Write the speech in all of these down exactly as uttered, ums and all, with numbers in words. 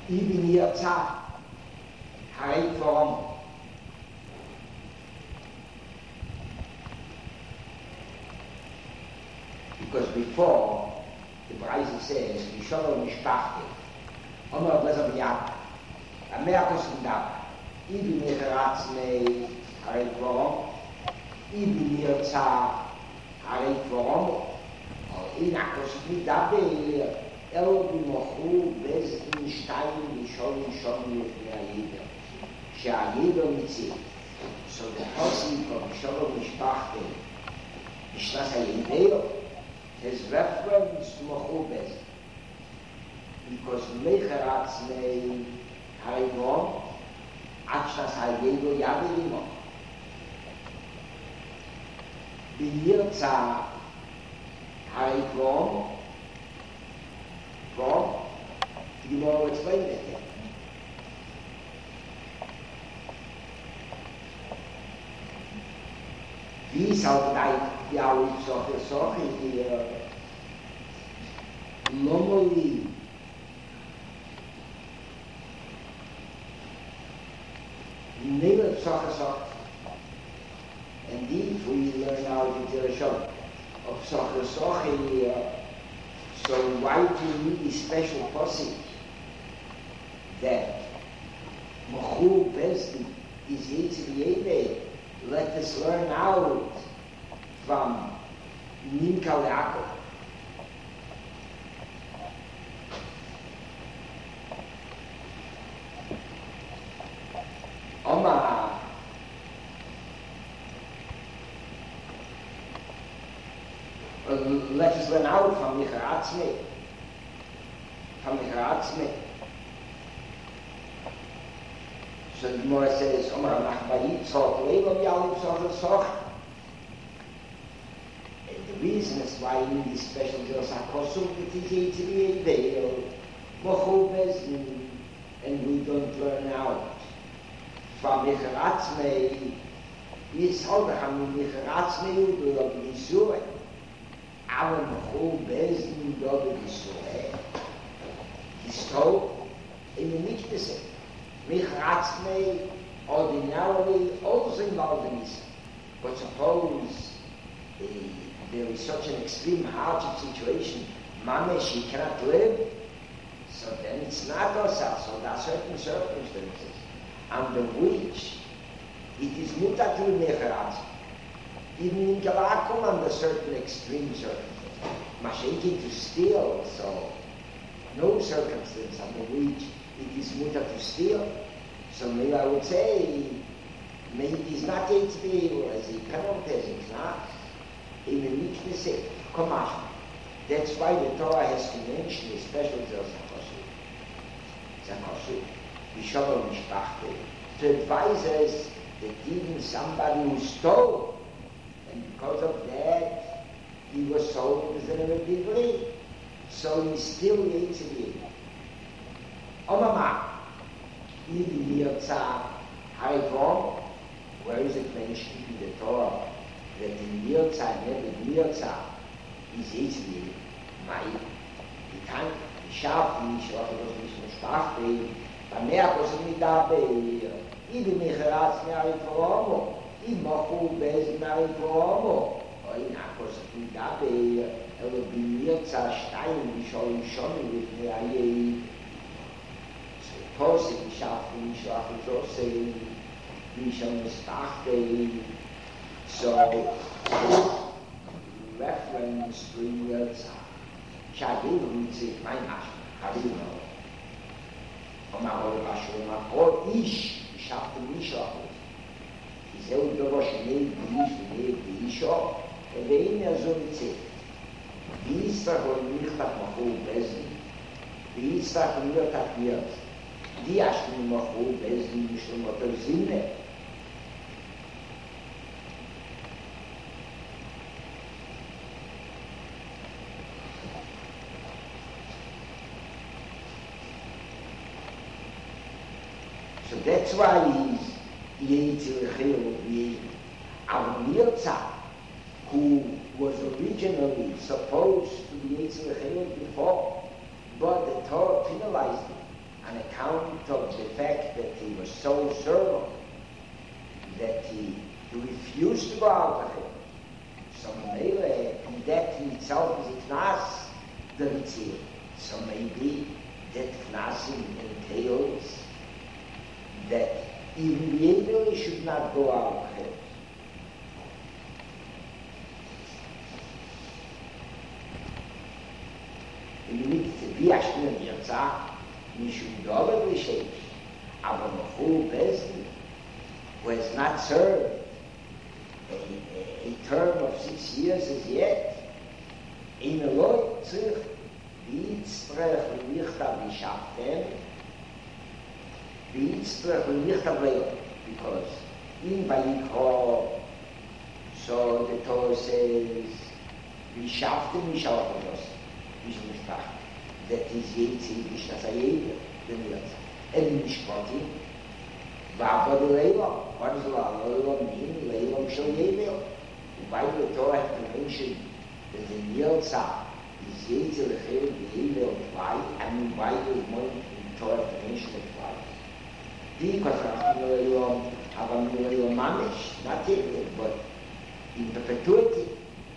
even here Tzah, Harei Kvorom. Because before, the Braise says, Yishono Mishpachti, Omer Blezer B'Yad, Amerkos V'Dav, even here Ratzmei, Harei Kvorom, even here Tzah, Harei Kvorom, in Akos V'Dav, אלו במוחו בזדין שתיים ראשון ראשון לפני הידר שהידר מציב so the Hossi from Shalom Mishpachte Mishnas HaYeder has reference to Mochu Bezdin because Mecheratz Mei Harivon Achnas HaYeder Yadirimo B'Yirtza Harivon Well, you want to explain that yet? Wie zou dat jou iets zorgen, zorgen die uh, normally never zorgen zorgen en die voor je learn how to do a show of zorgen zorgen die uh, so why do you need this special passage that Mochu Bezdin is Yitzhak? Let us learn out from Nimka Le'akov. Oma uh, let us learn out from Micharatzme. From Micharatzme. So the Gemara says, Omar Nachbayit Tzot Leilom Yalim Tzot Tzot. The reason is why in this special Dros HaKosum it is Yitzhak Veil, Mochu Bezdin, and we don't learn out from Micharatzme. Yitzhak Ham Micharatzme will be Yisur. Our Mochu Bezdin will be Yisur. He's told in the Mikdash. Micharatzme ordinarily also involved in this. But suppose uh, there is such an extreme hardship situation, Mamesh, he cannot live, so then it's not Osar, so there are certain circumstances under which it is mutar to Micharatzme. Even in Galakum under certain extreme circumstances. Mashenki to steal, so no circumstance under which it is mutar to steal. So maybe I would say, maybe it is not H B A as a penalty, it's not. In the Mikdash, Komash. That's why the Torah has to mention a special Zakoshu. Zakoshu. Yishono Mishpachte. To advise us that even somebody who stole, and because of that, he was sold as an Rebbe, so he's still H B A. Omama, even Yirtzah Harivon, where is it mentioned in the Torah that in Yirtzah, never Yirtzah, is H B A, Mai, die kann, die Schaf, die ich auch das nicht mehr sprach, bei mehr was mit dabei, even Micharatzme Harivon, in Mochu Bezdin Harivon, or in Akos mit dabei, er will be Yirtzah Stein, die schon schon mit mir aye. Posig schaffen, schaffen so sehen, wie schon Mishpachte. So, reference to Yirtzah. Shagim sich mein Asch, Habino. Omar Ol Bashur, Ol Ish, schaffte Mishpachte. Zeu Dorosh Nei Bish, Nei Bisho, und ein er so mit sich. Dienstag und Mittag Mochu Bezdin, Dienstag und Mittag Yirtzah. Die hast du noch wohl Bezdin, nicht nur der Sinne. So that's why he's Yitzhak. Our Yirtzah, who was originally supposed to be Yitzhak before, but the Torah penalized him. on account of the fact that he was so certain that he, he refused to go out of it. So maybe that in itself is a knas, the Ritzir. So maybe that knasim entails that even the Ebel should not go out of it. wie a Stunde wird sagt, nicht um Dollar geschehen, aber noch who Besen, who has not served a, a, a term of six years as yet, in a lot sich Beidsprech und nicht ab die Schaften, Beidsprech und nicht ab Leo, because in Vayikra, so the Torah says, wie Schaften mich auch das, wie schon gesprochen, that is jetzt in Krishna's Ayeda, den wir sagen. And Mishpati, Vava de Leila, what does Leila mean? Leila Mishal Yebel. Why the Torah have to mention that the Nilza is jetzt in the Chel Yebel why? I mean, why does one in Torah have to mention it why? Because after Leila, aber Leila Mamish, not Yebel, but in perpetuity.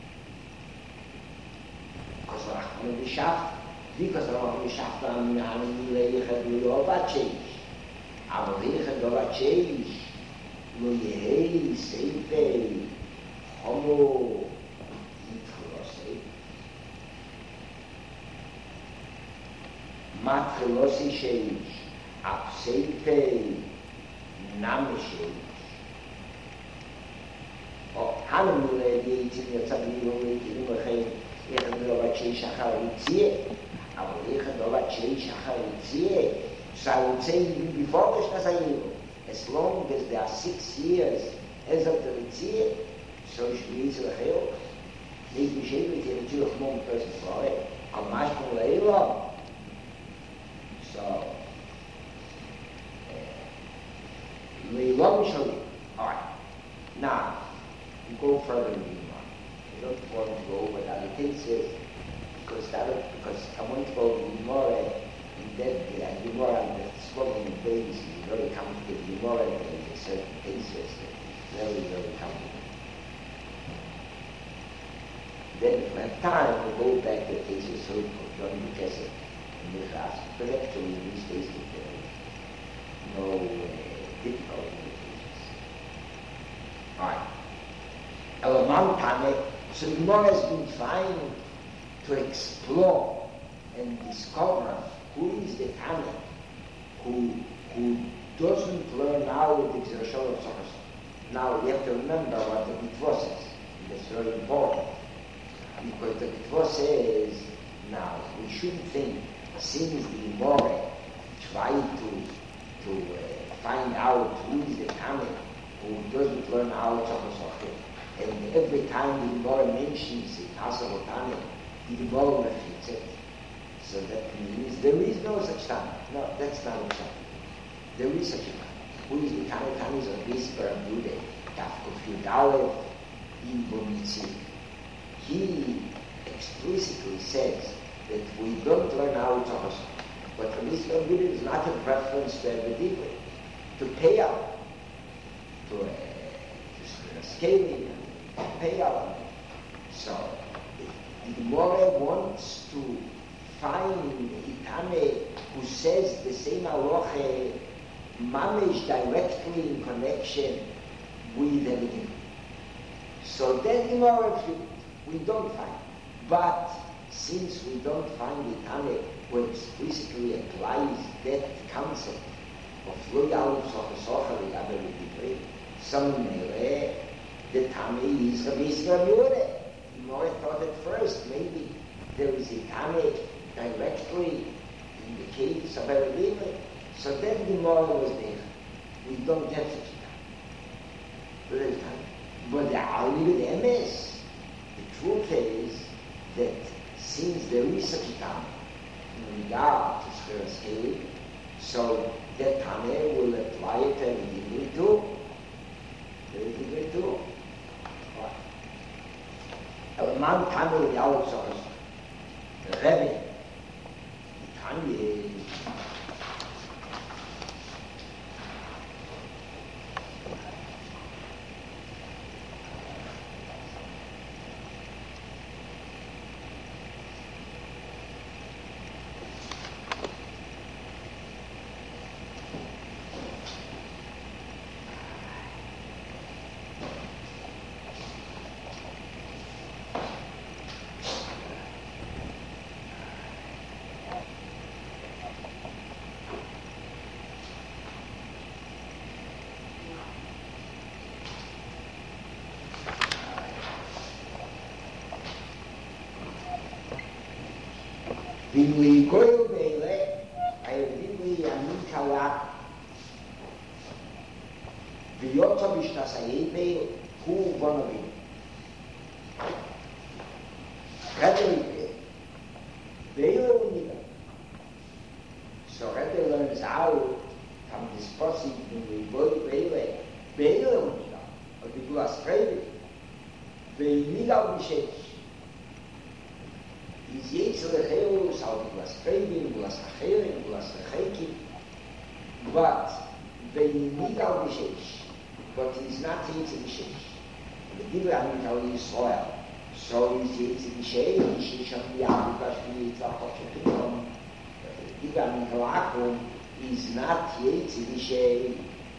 Because Rachman is Shaft. Because Rachman is Shaft on the Leicha do Yoba change. Aber Leicha do Yoba change. Lo Yehei, Seifei, Homo, Yitchelosei. Matchelosi change. Ab Seifei, Name change. Oh, Hanem Nule, die Yitzin Yatzabli, Yom Yitzin Yom איך דובה צ'י שחר יציאה, אבל איך דובה צ'י שחר יציאה, so I would say even before Krishna's Ayiro, as long as there are six years as of the Yitzia, so should be Yitzia Lecheo. Nicht mich eben mit der Yitzia Lechmon person Freude, al Mashmon Leilo. So, Leilo Mishali. Alright, now, we go further in the I don't want to go over the other cases because that because I want to go over more in depth and the more on the smoking babies is very complicated. The more in certain cases, very very complicated. Then if we have time, we'll go back to the cases so John Mukesek and Michas. But actually, in these cases, there is no uh, difficulty in the cases. All right. Elamam Tamek. So the Gemara has been trying to explore and discover who is the Tana who, who doesn't learn now the exertion of Sochos. Now you have to remember what the Mitzvah says. That's very important. Because the Mitzvah says, now we shouldn't think, since the Gemara tried to, to uh, find out who is the Tana who doesn't learn how Sochos. And every time the Gemara mentions it, Asarotane, the Gemara refutes it. So that means there is no such Tana. No, that's not a Tana. There is such a Tana. Who is the Tana? Tana is a whisper of Yude, Tafkuf Yudalev, in Bomitzi. He explicitly says that we don't learn how to Hosa. But for this Yude is not a preference to every to pay out, to, uh, to scaling. Pay out. So, the Gemara wants to find Itane who says the same halacha mamish directly in connection with everything. So then Gemara we don't find. But since we don't find Itane who explicitly applies that concept of loyal socha the other with some may the Tami is Rabbi Yisrael Yure. Gemara thought at first maybe there is a Tami directly in the case of a believer. So then Gemara was there. We don't have such a Tami. But the only with M S, the truth is that since there is such a Tami in regard to Shver scale, so that Tami will apply it to every too. Every too. Aber man kann nur ja auch sagen, Rebbe, Tanje, Vimli goyo beile, ay vimli amin kalak. Vyoto bishtas ayebe, hu bonovim. Rebbe beile uniga. So Rebbe learns out from this passage vimli goyo beile, beile uniga. Or the glass trade. Veiniga bishesh. Is jetzt der Heus, auch die Glas Freiwillig, Glas Acherim, Glas Achekim. But, when you need our Vishesh, but it is not yet a Vishesh. The people are not only Israel. So is yet a Vishesh, Vishesh on the Abuka, Shmiyat, Lachochakim. The people are not Lakum, is not yet a Vishesh.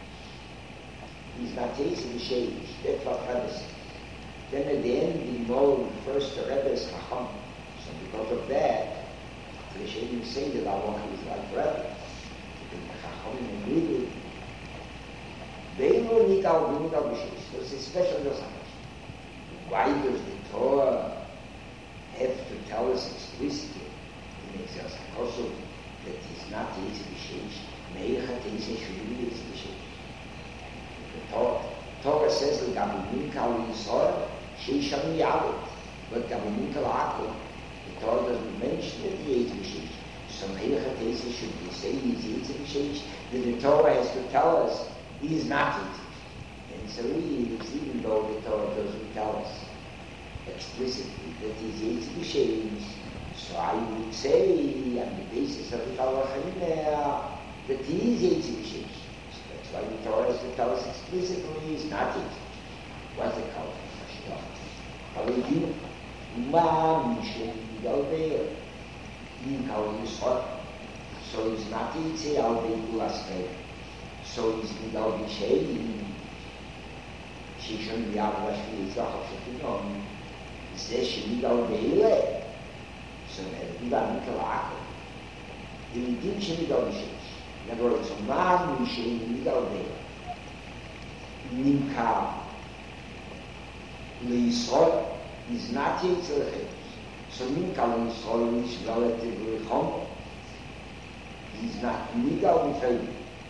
Is not yet a Vishesh. That's what Rebbe said. Then at the end, we know first the Rebbe's Chacham. So because of that, the Shaidim say that Allah is like forever. The Chachamim agree with it. They will need our Vimid al-Bishesh. So it's a special Yosamash. Why does the Torah have to tell us explicitly in Exodus HaKosov that it's not Yetzi Bishesh? Meicha Teise should be Yetzi Bishesh. The Torah, Torah says that Gabi Minkal Yisrael, Sheisham Yavit, but Gabi Minkal Akum, the Torah doesn't mention that the Yetzi Bishesh. So Meicha Teise should be saying he's Yetzi Bishesh, then the Torah has to tell us he is not Yetzi. And so really, it's even though the Torah doesn't tell us explicitly that he's Yetzi Bishesh, so I would say, on the basis of the Torah that he is Yetzi Bishesh. So that's why the Torah has to tell us explicitly he's not Yetzi. What's the call for Mashiach? Hallelujah. Ma Mishem Yalbeir. Yin Kal Yisod. So he's not Yetzi Albeir Gulaskeir. So he's Midal Bisheim. Shishon Yavla Shvi Zachar Shekinon. He says Shemidal Beile. So that we are Mikalaka. The Midim Shemidal Bisheim. In other words, Ma Mishem Midal Beile. Nimka Leisol is not Yetzi Lechet. So Nimka Leisol is relatively humble. He's not Midal Bifeim.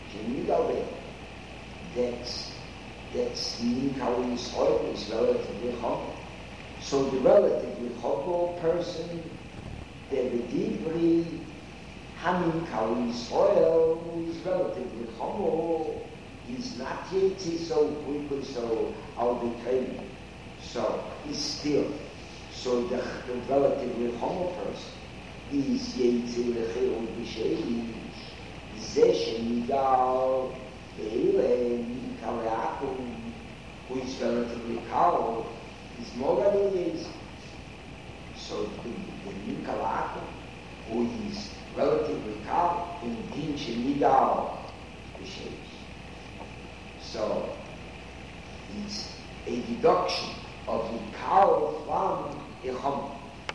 That's that's Ninkal Yisrael is relatively humble. So the relatively humble person, the deeply Haminkal Yisrael is relatively humble. He's not yet so quickly so arbitrary. So he's still. So the, the relatively humble person is Yetzi Lechel B'Sheish. זה שניגל ואלה ניקל לעקום who is relatively cold is more than he is. So the, the nikal לעקום who is relatively cold in din שניגל בשש. So it's a deduction of the cold from a chum.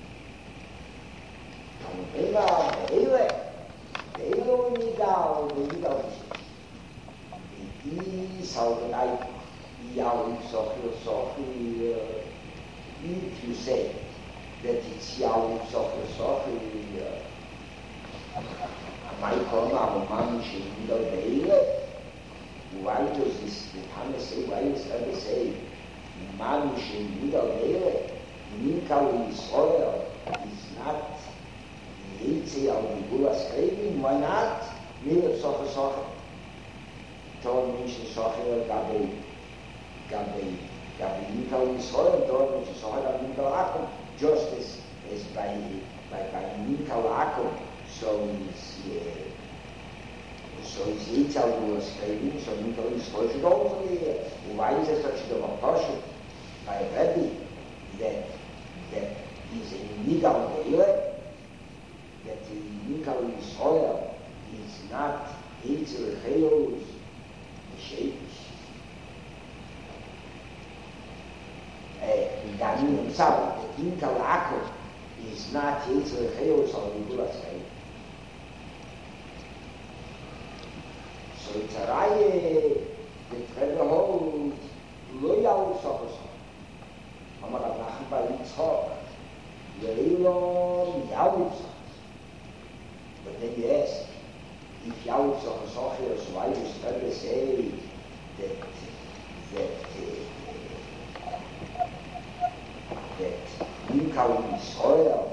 כמובן ואלה Eilo Nidal, the Nidal Bishesh. Is how the night, Yahweh Sophia Sophia. If you say that it's Yahweh Sophia Sophia, my Kona, Mama, she Nidal Beile. Why does this, the Tana say, why does ever say, Mama, she Nidal Beile? Ninkal Yisrael is not. Yetzi al Bigulas Chayim, why not? Mir Socha Socha. Torah mentions Socha Gabi, Gabi, Gabi Ninkal Yisrael, Torah mentions Socha Gabi Ninkal Akum, just as, as by, by, by Ninkal Akum, so is, uh, so is Yetzi al Bigulas Chayim, so Ninkal Yisrael should also be here. Why is there such a demonstration by Rebbe that, that is a Nigal Beile? That the Nikal Yisrael is not Yetzi Lechelus Bishesh. The Gamin himself, the Nikal Akum is not Yetzi Lechelus or Bigulas Chayim. So it's a Raye that Rebbe holds Lo Yahu Socha Socha. Amar Rav Nachman bar Yitzchak Yeilon Yahu Socha. Minkal Yisrael,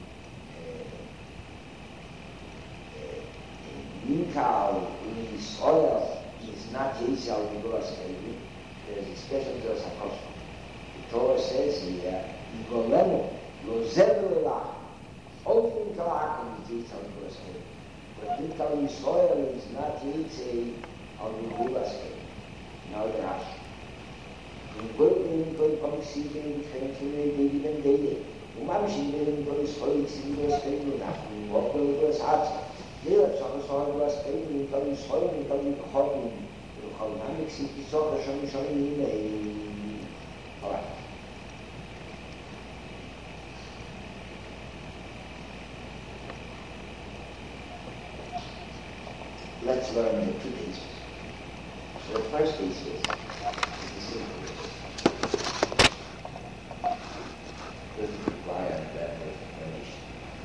Minkal Yisrael is not Yisrael Nigolas Kevi. There's a special Dos HaKosher. The Torah says here, Yigolenu, Lo Zeru Elach, all Minkal Akum is Yisrael Nigolas Kevi. But Minkal Yisrael is not Yisrael Nigolas Kevi. Now the Rashi. In Gurgen, Gurgen, Gurgen, Gurgen, Gurgen, Gurgen, Gurgen, וממשיך בין כל ישראל יציבים לספרים אנחנו נמוך בלגו הסעצה דרך שחסור לספרים כל ישראל כל יכולים וכל נמקסים כיסות השונים שונים הנה Let's learn the two pieces. So the first piece is the simple doesn't require that explanation.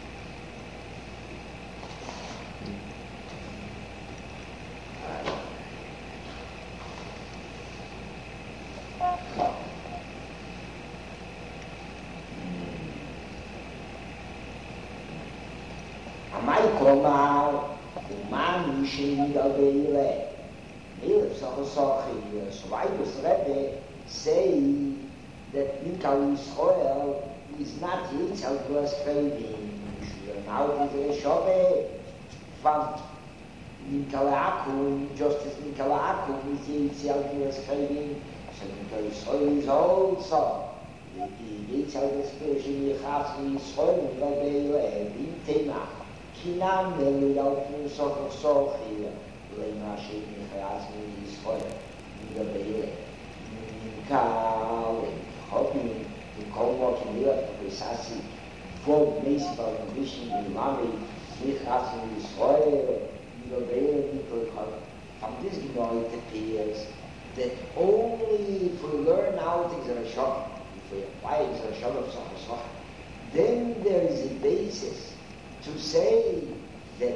Amai Komar, Uman Yishin Galbeile, Milf Sochosochi, Swaigus Rebbe say that Minkal Yisrael is not Yitzhak Glas Craving. Now it is a Shobe from Minkal Akum, just as Minkal Akum is Yitzhak Glas Craving. So Minkal Yisrael is also the Yitzhak Glas Craving Yichatz Yisrael and Galbeile, Bintema, Kinam, Leliyalkin Soch Soch here, Lema Shem Yichatz Yisrael, Galbeile, Minkal, hoping to come what in Europe to Sassi, for Meisbal and Vision in Mami, Michas in Israel, Yilobele, Mikol. From this Gemara it appears that only if we learn how things are a shock, if we apply things are a shock of Sachasach, then there is a basis to say that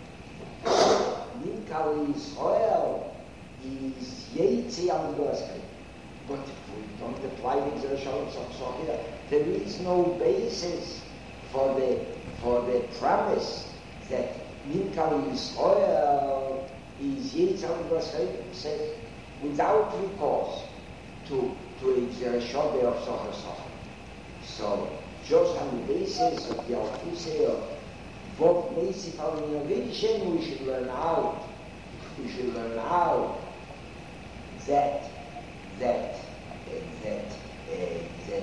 Minkal Israel is Yetzi al Glaskai. But if we don't apply things that are Shalom Sachsachira, there is no basis for the for the premise that Minkal Yisrael is Yitzhak B'Shem says without recourse to to a Zereshobeh of Sachasach. So just on the basis of the Alfuse of both basic innovation, we should learn out. We should learn out that. that uh, that uh, that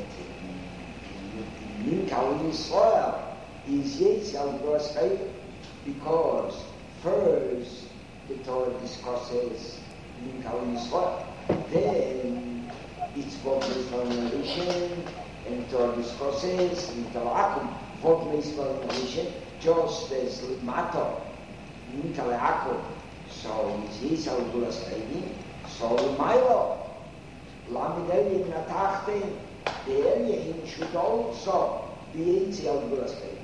Minkal Yisrael is Yitzhak B'Shem because first the Torah discusses Minkal Yisrael, then it's both formulation and Torah discusses Minkal Akum, both formulation, just as Mato Minkal Akum, so it's Yitzhak B'Shem, so Milo. Lamidei in Atachte, the Alien should also be Yitzhak B'Shem.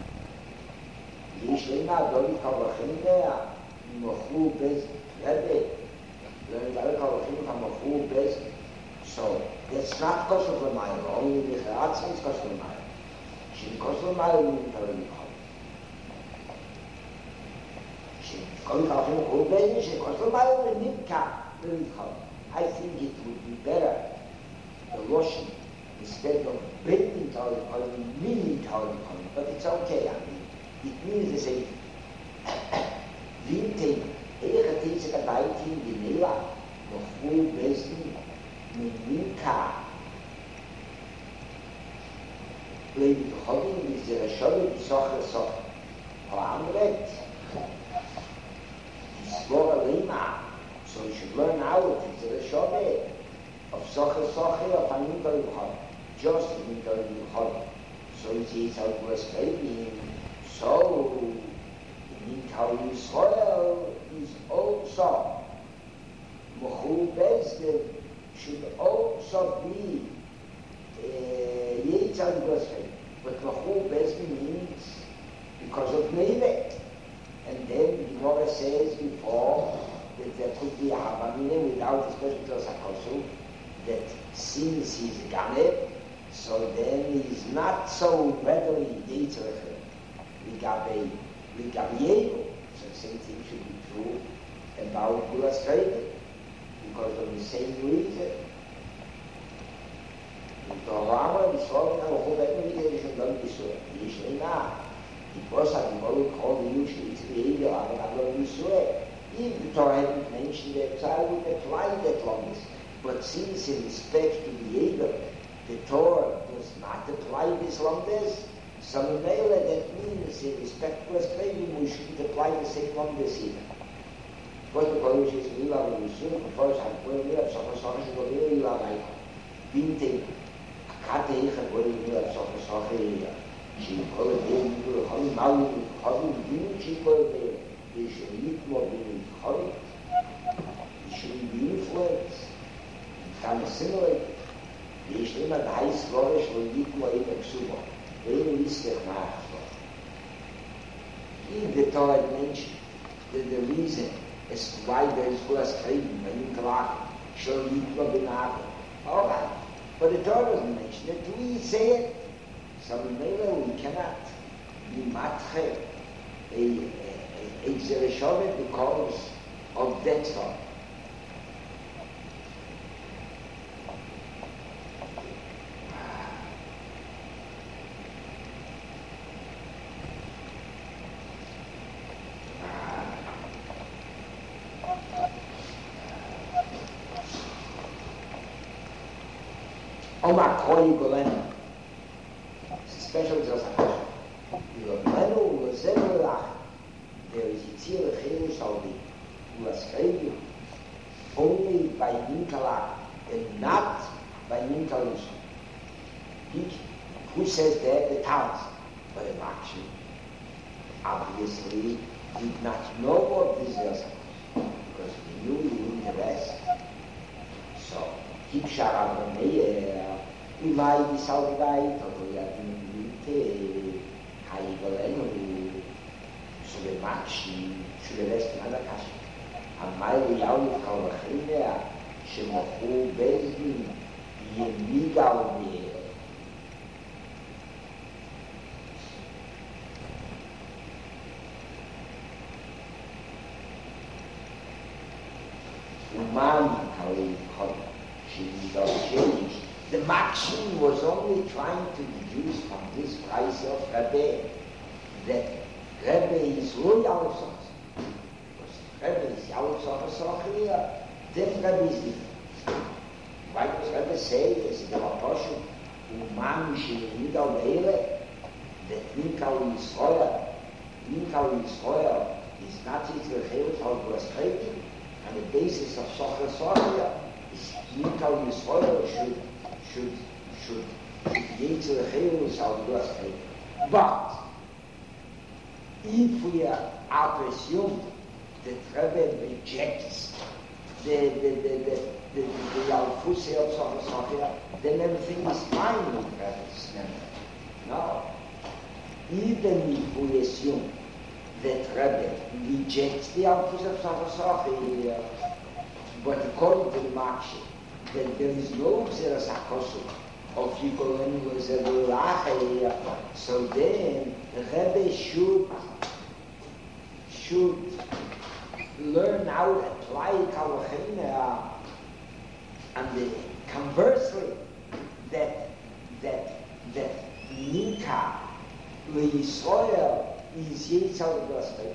Yishlema Dori Kavachinea, Mochu Bez Rebbe, Dori Kavachinea Mochu Bez. So that's not kosher for Milo, only the Charatzim is kosher for Milo. She kosher for Milo in Tarimikol. She Dori Kavachinea Mochu Bez, she kosher for Milo in Nimka, Tarimikol. I think it would be better, the Russian, instead of bending Tarimikol, meaning Tarimikol, but it's okay, I mean. It means the same thing. Vinte, Eich Yitzhak Abaytim Ginela, Mochu Bezdin, Minka. Levi Chodin is the Rashobah B'Socher Soch. Amret, Yisbor Alema. So you should learn out it's the Rashobah of Socher Socher of Minkal Yisrael, just Minkal Yisrael. So it is how it was maybe. So Minkal Yisrael is also Mochu Bezdin should also be Yitzhak B'Shem. But Mochu Bezdin means because of Neivet. And then the Gemara says before that there could be a Havamine without a special Sakosu, that since he's Ganeb, so then and he's not so readily dieterich Ligabe Ligabiego. So the same thing should be true about Gulas Kreidet, because of the same reason. The Rama is talking about a whole meditation done this way. Usually not. Because I will call the usually to the evil, I'm not going to swear. If the Torah hadn't mentioned that, so I would apply that longest. But since in respect to the evil, the Torah does not apply this longest, so in that means in respect to us, we shouldn't apply the same longest either. Because the Kodesh is real, I will assume, before I will be up, so I saw it, I will be up, I didn't think, I can't take it, I will be up, so I saw it, she called it, you will come out, come in, she called it, they should eat more than it, they should be influenced, they can assimilate, they should not high flourish, will eat more in the Ksuba, they will eat their mouth. If the Torah mentioned that the reason as to why there is Gulas Kreidet, when you collect, show eat more than apple, all right, but the Torah doesn't mention it, do we say it? So we cannot be matche a a Zereshove because of that thought. Omar Koi Golena. Special just there is Yitzir Chilus Aldi, who was Chayim, only by Ninkalak and not by Ninkalus. Who says that? The Taz. But the Makshi obviously did not know of this Yosef, because he knew he knew the rest. So, keep Sharab Meir, we might be Salvai, Toto Yadin, Haigolenu, so the Makshi, should the rest of the Kashi. And my reality of Kalachimea, Shemochu Bezdin, Yemigal Meir. Umami Kali Kali, she does change. The Makshi was only trying to deduce from this price of Rebbe that Rebbe is Lo Yalef Sochas. Because Rebbe is Yalef Sochas Sochia, then Rebbe is different. Why does Rebbe say, as the Apostle, Umami Shemidal Meile, that Minkal Yisroel, Minkal Yisroel is not Yitzhak Chelet or Gulas Kreidet, and the basis of Sochas Sochia is Minkal Yisroel should should should get to the Chilus of Gulas Kreidet. But if we are, are to assume that Rebbe rejects the the the the the, the Yalfusei of Sochas Sochia, then everything is fine with Rebbe's memory. No. Even if we assume that Rebbe rejects the Yalfusei of Sochas Sochia, but according to the Makshi, that there is no Xeras HaKosuk of Yikolenu Zerulachei, so then the Rebbe should should learn how to apply Kalachimea, and the, conversely, that that that Nika LeYisrael is Yitzhak Gulas Kreidet.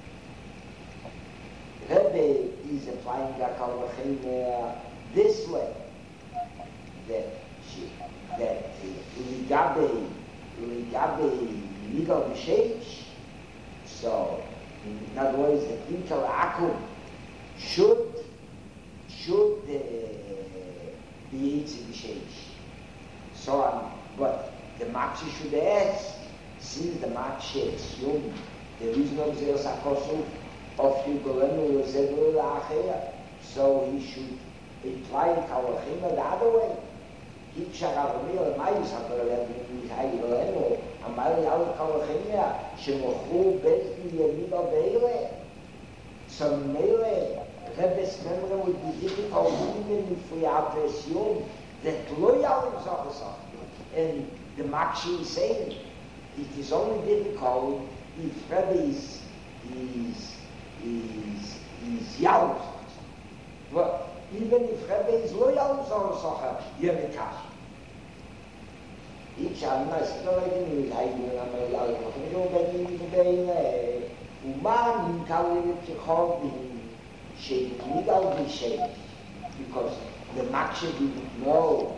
Rebbe is applying the Kalachimea this way, that she, that Ligabe, Ligabe, Ligabe B'Sheish, so, in other words, that Intel Akum should, should uh, be Yitzhak B'Sheish. So, um, but the Makshi should ask, since the Makshi assumed there is no Xeras HaKosuk of Yugolenu Zebul La'achea, so he should imply Kalachimea the other way. Keep Sharavamil and Mayus HaKorelem Yigolenu, and Mali Al Kalachimea, Shemochu Bezdin Yemiga Beile. So Mele, Rebbe's memory would be difficult even if we have to assume that Lo Yalim Sochas Sochia. And the Makshi is saying it is only difficult if Rebbe is is is is Yalus. But even if Rebbe is lo Yalus or Socher, you're the Kash. Each I'm not studying with Haydn and I'm like, I'm going to be today. Uman in Kali Tchikhovin, Sheikh Nidal Sheikh, because the Makshe didn't know.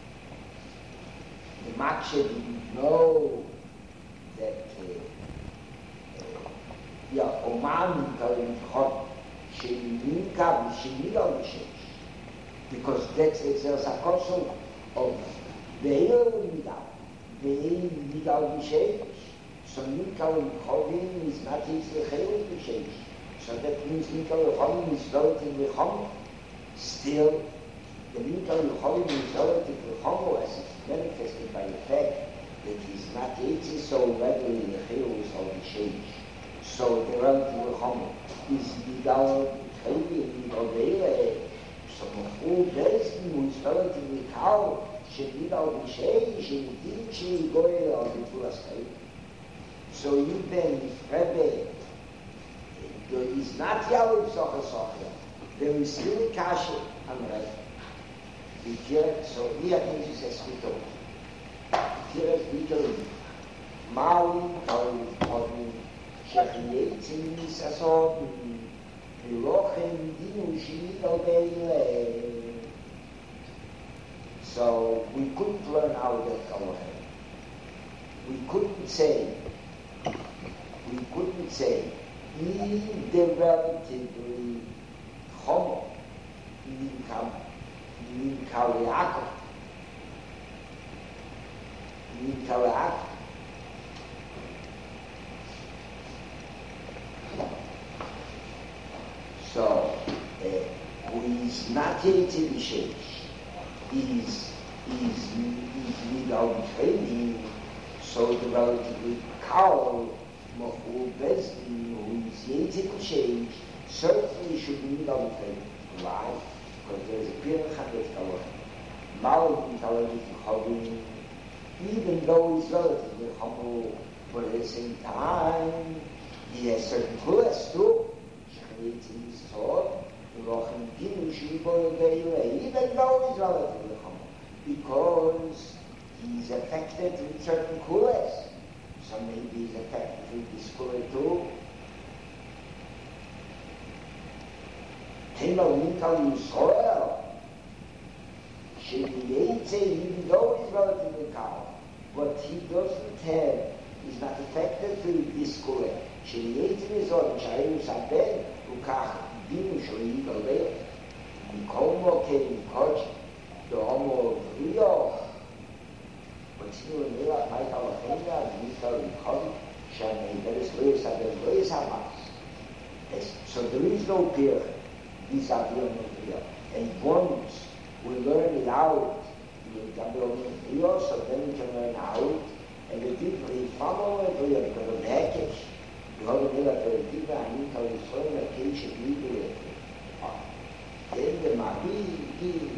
The Makshe didn't know that uh, uh, yeah, Oman in Kali Tchikhovin, Sheikh Nidal Sheikh, because that's a apostle of the Nidal, the Nidal Sheikh. So Mikal Chovin is not his Lechel B'Sheish. So that means Mikal Chovin is relative Lechom. Still, the Mikal Chovin is relative Lechom as it's manifested by the fact that he's not Eitzis so readily Lechel is all B'Sheish. So the relative Lechom is Midal Chovin and Midal Beile. So Mechu Bezin who is relative Lechal should Midal B'Sheish and Dinchi Goye or B'Tulas Chovin. So even if Rebbe is not Yalub Socher Socher, there is still a Kasha on Rebbe. Here, so here things is a Spito. Here is Spito. Maui, Kauli, Kauli, Shechiyetzin, Nisasod, Pilochem, Dinu, Shimito, Beile. So we couldn't learn how that Kalochem. We couldn't say We couldn't say, in the relatively homo, in Kaliakov, in Kaliakov. So, uh, who is not yet in the Sheikh, is, is, is without training, so the relatively cow, who is yet in change, certainly should be without faith. Why? Because there is a period of Challah. Now, even though he's relatively humble, but at the same time, he has certain qualities too. Even though he's relatively humble, because he's affected with certain qualities. So maybe he's affected with this quality too. Tema Minkal Yisrael, even though he's relatively calm, but he doesn't have, he's not affected with this quality. Sheyeitzim is on Shayim Sabben, Ukach Dinu Shoyi Galeh, Nikomo Kerim Koch, the Homo Rioch, but still in the last night, our Kenya, Minkal Yikov, Shanei, there is Lois Sabben, Lois Hamas. So there is no peer, this idea of no. And once we learn it out, we can learn it so then we can learn out, and the people they follow it, we have got a package. You have to know that the people I need to learn that they should leave it. Then the Mahi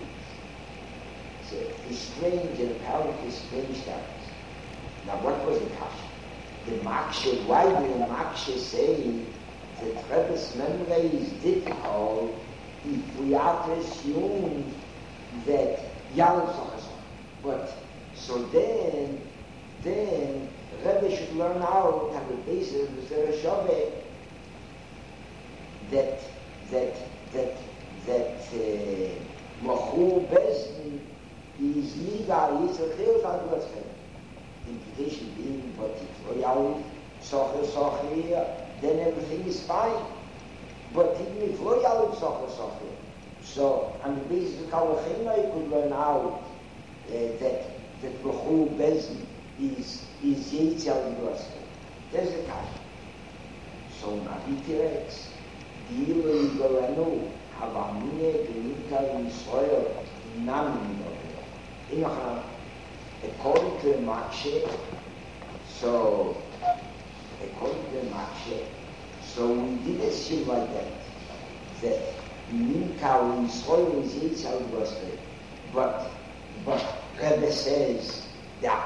is strange and apparently strange things. Now what was the Kasha? The Maksha, why did the Maksha say that Rebbe's memory is difficult if we are to assume that Yalov Socher. But so then, then Rebbe should learn out on the basis of the Reshove that that that that Machu Bezdin is Niga Yisrael Chayil. The implication being, but if Yalov Socher Socher, then everything is fine. But even if lo Yalov Socher Socher, so on the basis of Kalachina, you could learn out uh, that that Machu Bezdin is is Yetzel Yosef. There's the Kasha. So Nabitirex, Dilo Yigolanu, Havamine Benikal Yisrael, Namin Yosef. According to the Makshe, so according to the Makshe, so we did assume like that, that Minkal Yisrael is Yetzel Yosef. But, but Rebbe says, the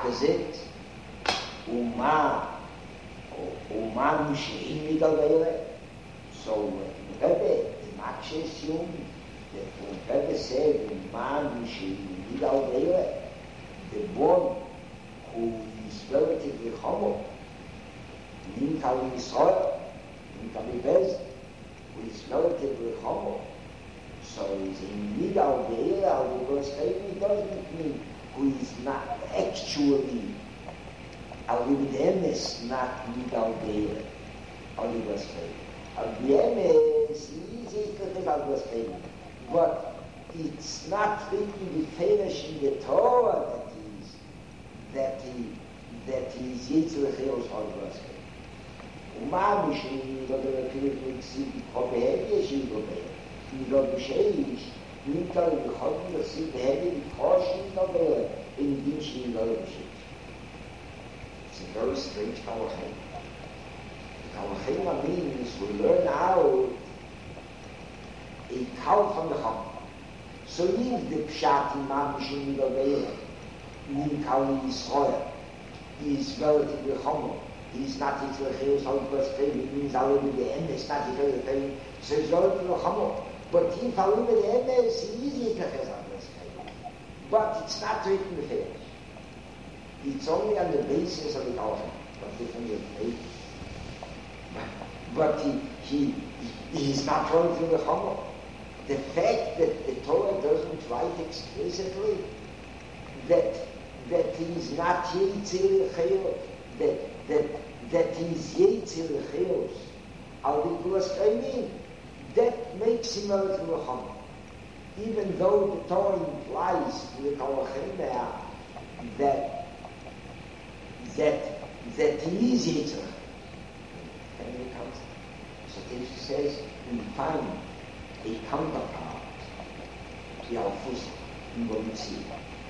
opposite, Uma, Uma Mushin Midalvele. So, the Rebbe, the Makshe assumed that the Rebbe said, Uma Mushin Midalvele, the one who is relatively humble, Ninkal Yisrael, Ninkal Yibez, who is relatively humble. So he's in Midal Ve'ela, because maybe doesn't mean who is not actually, Al-Yibdemes, not Midal Ve'ela, Al-Yibas Ve'ela. Al-Yibdemes is easy to think Al-Yibas, but it's not written the Ferish in the Torah that he's, that he, that he's Yitzhak Hills Al-Yibas Ve'ela. Uma Mishri, but the Republic see, Hobehe Yeshiva in the Sheish, Ninkal Yechon, the Sid Heavy, Caution of the in Dinshi in the Sheish. It's a very strange Kalachim. Kalachim means we learn out a cow from the Chum. So leave the Pshat in Mamish in the Veil, Ninkal Yisrael. He is relatively humble. He is not his Lecheus, how he was paid. It means I'll leave the end, it's not his Lecheus. So he's relatively humble. But if I look at the end, it's easy to have this. But it's not written in the finish. It's only on the basis of the Talmud, but different way. But he, he, he's not going through the humble. The fact that the Torah doesn't write explicitly that that he's not Yitzir Chayos, that that that he's Yitzir Chayos, al-Dikulas Kaimin, that makes him a little humble. Even though the Torah implies with Kalachim there that that that he is Yitzhak. So Tisha says we find a counterpart to our first in what we see.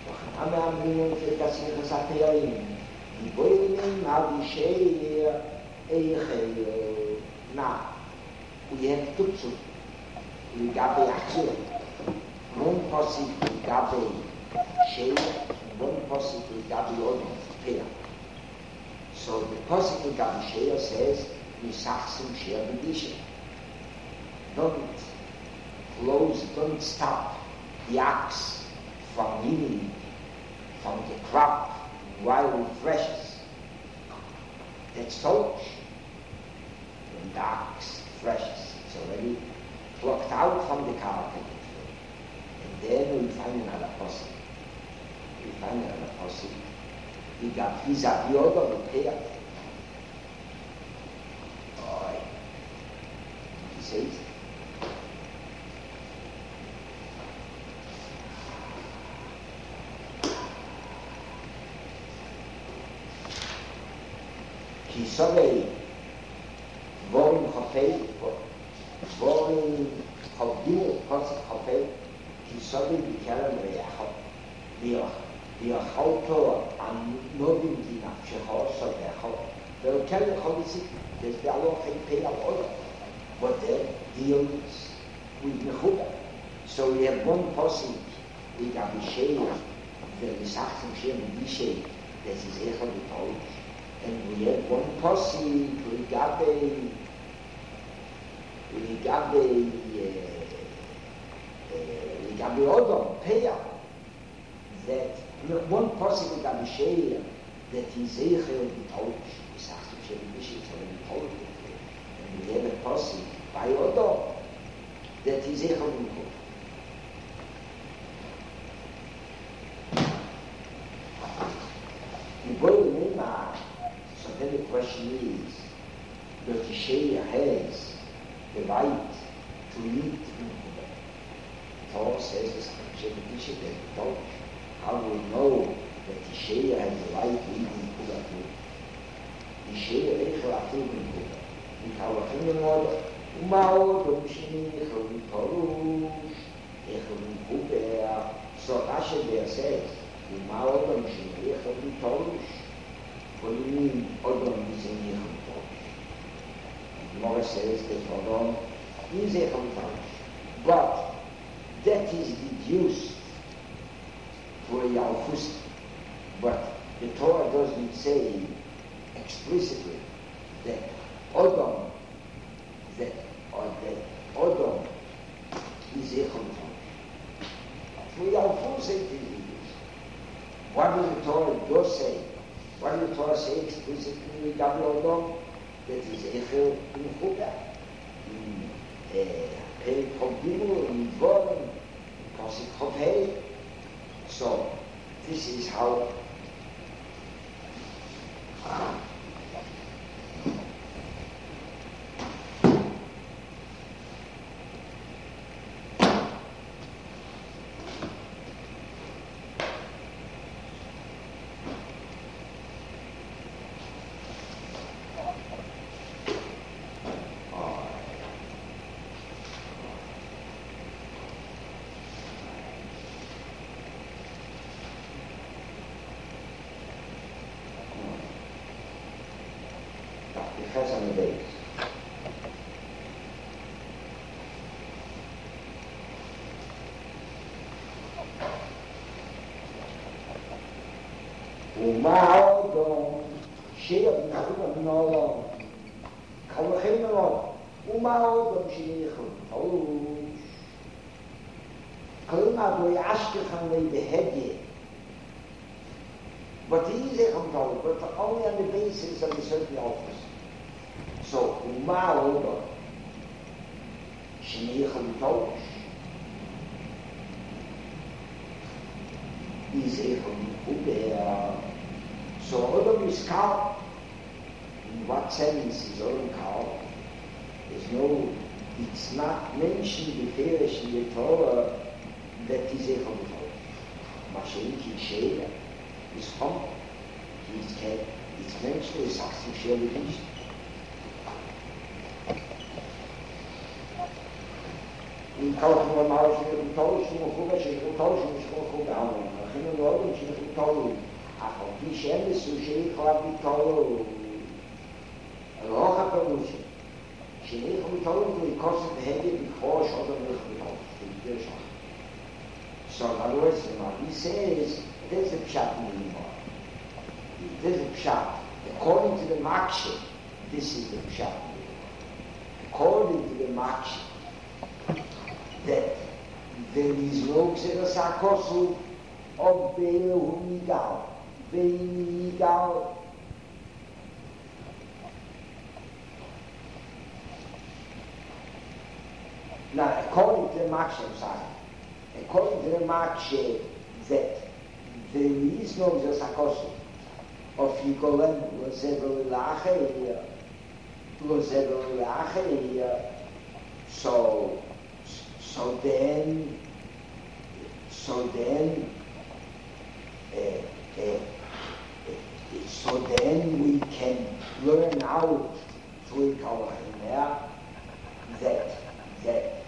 Now we have Tutsu, we got the Achille, one posse we got the Shea, one posse we got the Odin, Peah. So the posse we got the Shea says, we Sachsim Shea B'disha. Don't close, don't stop the axe from yielding from the crop while it threshes. That's Tosh. When the axe threshes, it's already plucked out from the carpet. And then we find another posse. We find another posse. We got his Abiyod of the Peah. Oh, he says, he saw a Vorin Chafei, Vorin Chavdil, Posik Chafei, he saw the Bikaram Reachot, Reachot an Nobim Dinaf, Shechor, so Reachot. They'll tell you how it's, there's the Allah pay al order, but their deals with Mechuda. So we have one Posik, we got Bishei, the Misachim Shem Bishei, that is Echad B'Tolish. And we have one posse, we got a, we got a, we got the Odom, Peah, that one posse we got a Sheia, that he's Eichel B'Tolish, we say to Shem Bishit, so B'Tolish, and we have a posse by Odom, that he's Eichel B'Tolish. You go to Neymar. So then the question is, does the Shea has the right to eat in Kuba? Torah says this, how do we know that the Shea has the right to eat in Kuba too? The Shea Eichel Atul in Kuba. In Kalachim in order, Umao, Domshini, Eichel in Torush, Eichel in Kuba. So Rashi there says, Umao, Domshini, Eichel in Torush. What do you mean, Odom is in Yechon Tosh? The Gemara says that Odom is Yechon Tosh. But that is deduced for a Yalfus. But The Torah doesn't say explicitly that Odom, that, or that Odom is Echon Torah. We are full safety. What does the Torah does say? What does the Torah say explicitly regarding Odom? That is Echel in Chuka, in Perek Chobimu, in Dvorim, in Kosik Chofei. So, this is how has on the base. ומה עוד שיר נחום מנהלו כלכי מנהלו ומה עוד שיניחו תלוש כלומר בו יעשכחן לי בהדיה. But these are controlled, but only on the basis of a certain office. So, ומה עוד שיניחו תלוש is a Huber. So Odom is Kal. In what sense is Odom Kal? There's no, it's not mentioned in the Torah that is a Huber. Mashiach is Sheva, is Hom, he's kept, it's mentioned as Saxon Sheva. In Kalkun wa Mara Shemechum Tolu, Shemechum Shemechum Tolu, Shemechum Ga'amon. Achinu Nodom Shemechum Tolu. Achon Pi Shemesu Shemechum Tolu. Rocha Perusha. Shemechum Tolu to the course of the Hege before Shodom Mechum Tolu. So in other words, the Mavi says, there's a Pshat in the Gemara. There's a Pshat. According to the Makshe, this is the Pshat. According to the Makshe, that there is no Xeras HaKosu of Be'ehu Migal. Be'ehu Migal. Now, according to the Makshe, I'm sorry, according to the Makshe, that there is no Xeras HaKosu of Yigolem Lozevel L'Acher, Lozevel L'Acher, so So then, so then, uh, uh, uh, so then we can learn out through Kalachimah that that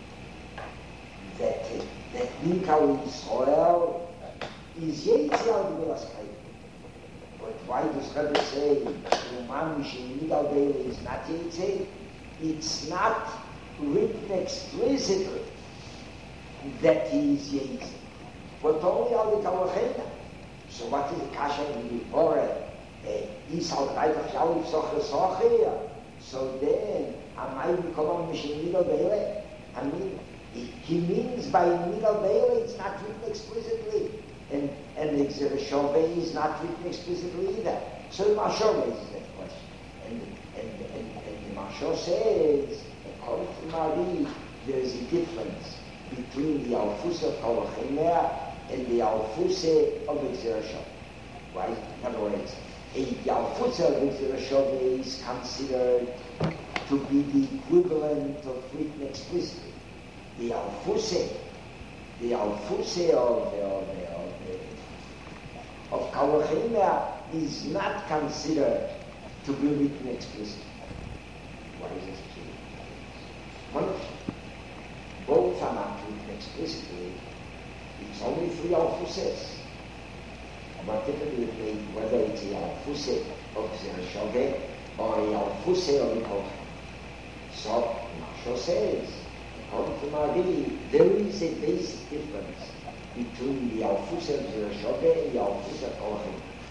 that that Nikal Israel is Yetzial B'Laskai. But why does Rebbe say Umam Nikal Beile is not Yetzial? It's not written explicitly that he is Yetzial, but only al the Kalachena. So what is the Kasha in the Torah? Isal Dreifach Shalif Socher Socher. So then, am I become Mishin Nidal Beile? I mean, he means by Nidal Beile, it's not written explicitly, and and the Xereshove is not written explicitly either. So the Mashor raises that question, and and and, and the Mashor says, according to Mari, there is a difference between the Alfuse of Kalachimah and the Alfuse of Xereshov. Right? In other words, a Alfuse of Xereshov is considered to be the equivalent of written explicitly. The Alfuse, the Alfuse of, of, of, of Kalachimah is not considered to be written explicitly. Why is this true? One of both are not written explicitly. It's only three Alfuses. But typically, whether it's a Alfuse of Zereshove or a Alfuse of the Kohen. So, Mashal says, according to Mari, there is a basic difference between the Alfuse of Zereshove and the Alfuse of Kohen.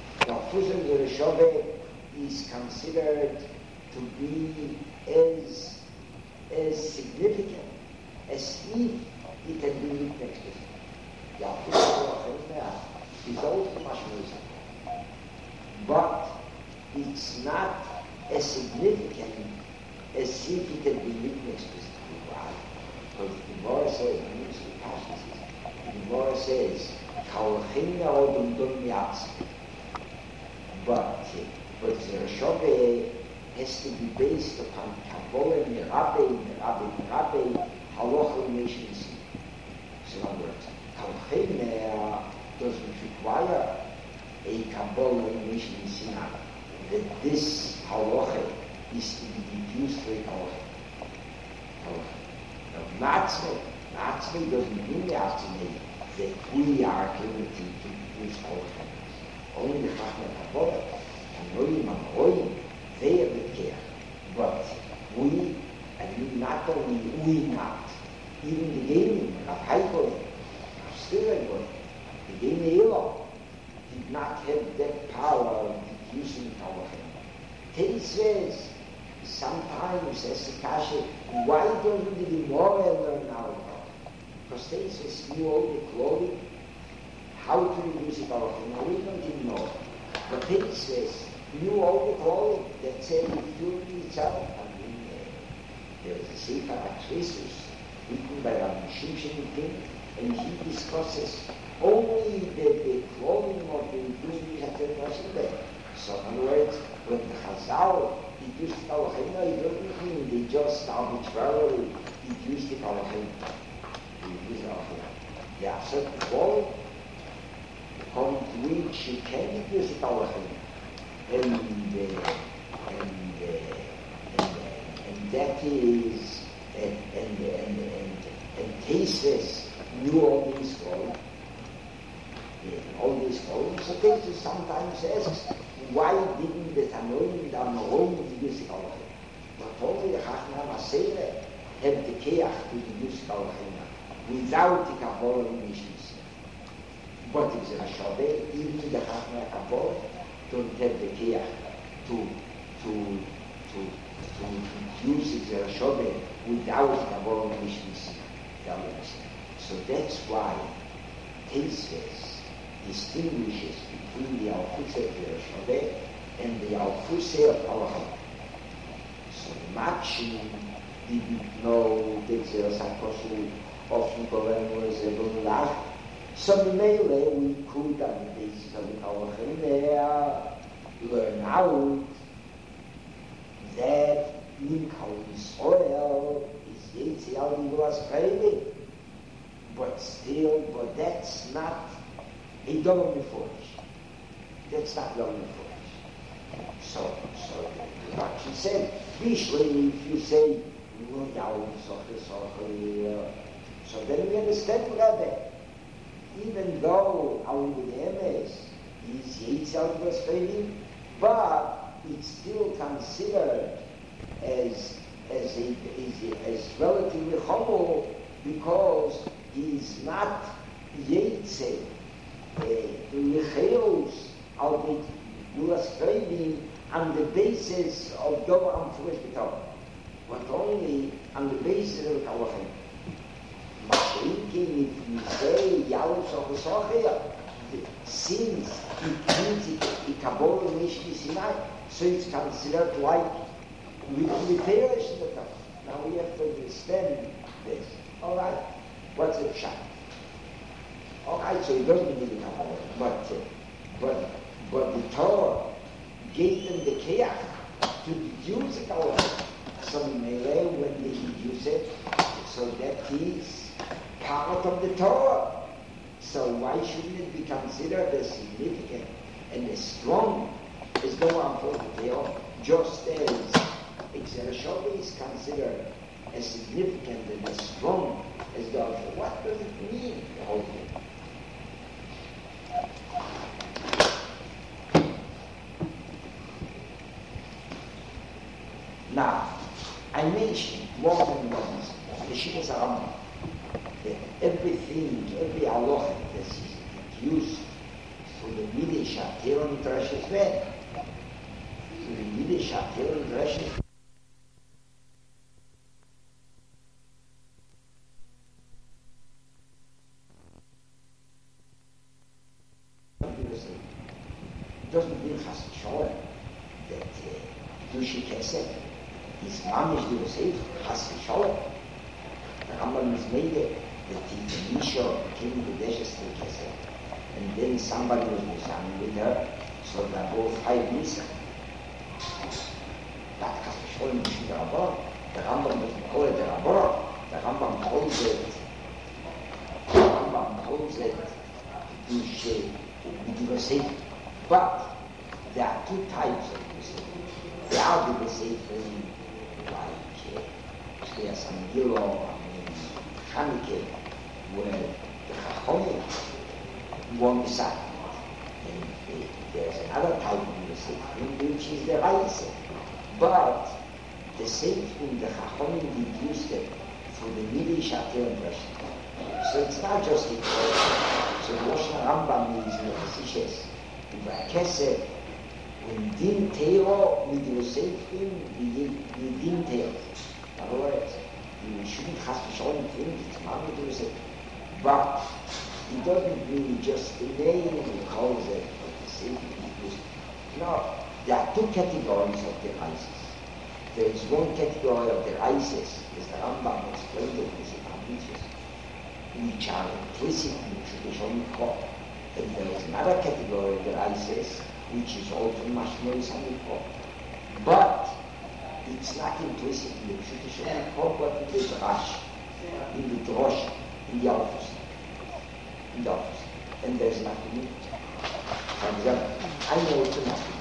Fusen the Reshove is considered to be as, as significant as if it had been written next to it. The Fusen is also much more, but it's not as significant as if it had been written explicitly. Why? Because the Gemara says, the Gemara says, "Kalchina odom dom yatz." But but the Reshove has to be based upon Kabbalah, Merabe, Merabe, Merabe, Halacha, nations. So in other words, Kalchina doesn't require a Kabbalah nation in Sinai. That this halacha is to be deduced for a halacha. Now, Natsme, Natsme doesn't mean that we are limited to deduce halacha. Only the Chachma Kabbalah, and Noyim and Goyim, they are the care. But we, and not only we not, even the Gelim, Rav Haikolim, Rav Stilengoyim, the Gelim Elam, did not have that power of using halacha. He says, sometimes as a kasha, why don't the Gemara learn halacha? Because they says, you all the clothing, how to use it halacha. Now we don't even know. But he says, you all the clothing that say you do itself. I mean, uh, there is a Sefer Atresus written by Rabbi Shimshon King, and he discusses only the, the clothing of the Jews at the person there. So in other words, when the Chazal deduced the halacha, it doesn't mean they just arbitrarily deduced the halacha. They deduced the halacha. There are certain clothing according to which you can deduce the halacha. And, uh, and, uh, and, uh, and that is, and, and, and, and, and Tesis knew all these clothing. All these clothing. So Tesis sometimes asks, why didn't the Tanoim and the Amorim deduce the halacha? But only the Chachma Masere have the Keach to deduce the halacha without the Kabbalah nations. But if the Reshove, even the Chachma Kabbalah, don't have the Keach to to to to use the Reshove without Kabbalah nations. So that's why Tesis distinguishes between the Alfuse of the Reshove and the Alfuse of halacha. So Machim didn't know that the Apostle often was able to laugh. So Mele we could, on the basis of the halacha there, learn out that in Israel is Yetzial was craving, but still, but that's not a double meforish. That's not double meforish. So, so what she said, usually if you say, so then we understand Rabbi. Even though our Emes is Yitzhak was failing, but it's still considered as as a, as, a, as relatively humble because he's not Yitzhak. Lecheos albeit was failing on the basis of Dova Amfush B'Torah, but only on the basis of Halacha. If you say Yalus of the Sochia, since it means it Kabbalah Nishki Sinai, so it's considered like we we perish in the Torah. Now we have to understand this. All right, what's the shot? All right, so it doesn't need the Kabbalah, but but but the Torah gave them the Keach to deduce the Kabbalah. So Mele, when they deduce it, so that is part of the Torah. So why shouldn't it be considered as significant and as strong as the one for the Torah? Just as Reshove is considered as significant and as strong as the other. What does it mean, the whole thing? Now, I mentioned more than once the Shivas Rambam. Everything, every halacha that is used for the Yiddish Atir und Rashes Wen. Für the Yiddish Atir und Rashes doesn't mean Chas V'Sholem that uh, Dusha Kesef is mamish the Yosef Chas V'Sholem. The Rambam is made it that the Misha came to Deshes to Kesef, and then somebody was Musan with her, so they're both five Nisa. But Chas V'Sholem is the Rabbah. The Rambam doesn't call it the Rabbah. The Rambam calls it the Rambam calls it Dusha Yosef. But there are two types of Yosef. There are the Yosef like Shlias Samgilo and Chanukah, where the Chachomim want to say. And there's another type of Yosef, which is the Raisa. But the same thing, the Chachomim deduced it through the Yiddish Atir and Rashes. So it's not just the So the Rosh Rambam is in the Chassidus. Kesef, when din Teiro with Yosefim, we din Teiro. In other words, you shouldn't Chas V'Sholem think it's not with Yosef. But it doesn't mean just the name he calls it, but the same thing. No, there are two categories of the ISIS. There is one category of the ISIS, as the Rambam explained it, as it ambitious, which are implicit in the traditional code. And there is another category of the ISIS, which is also Mashmois Hamikor. But it's not implicit in the traditional code, but in the Drash, in the Drosh, in the office. In the office. And there's nothing in it. For example, I know it's nothing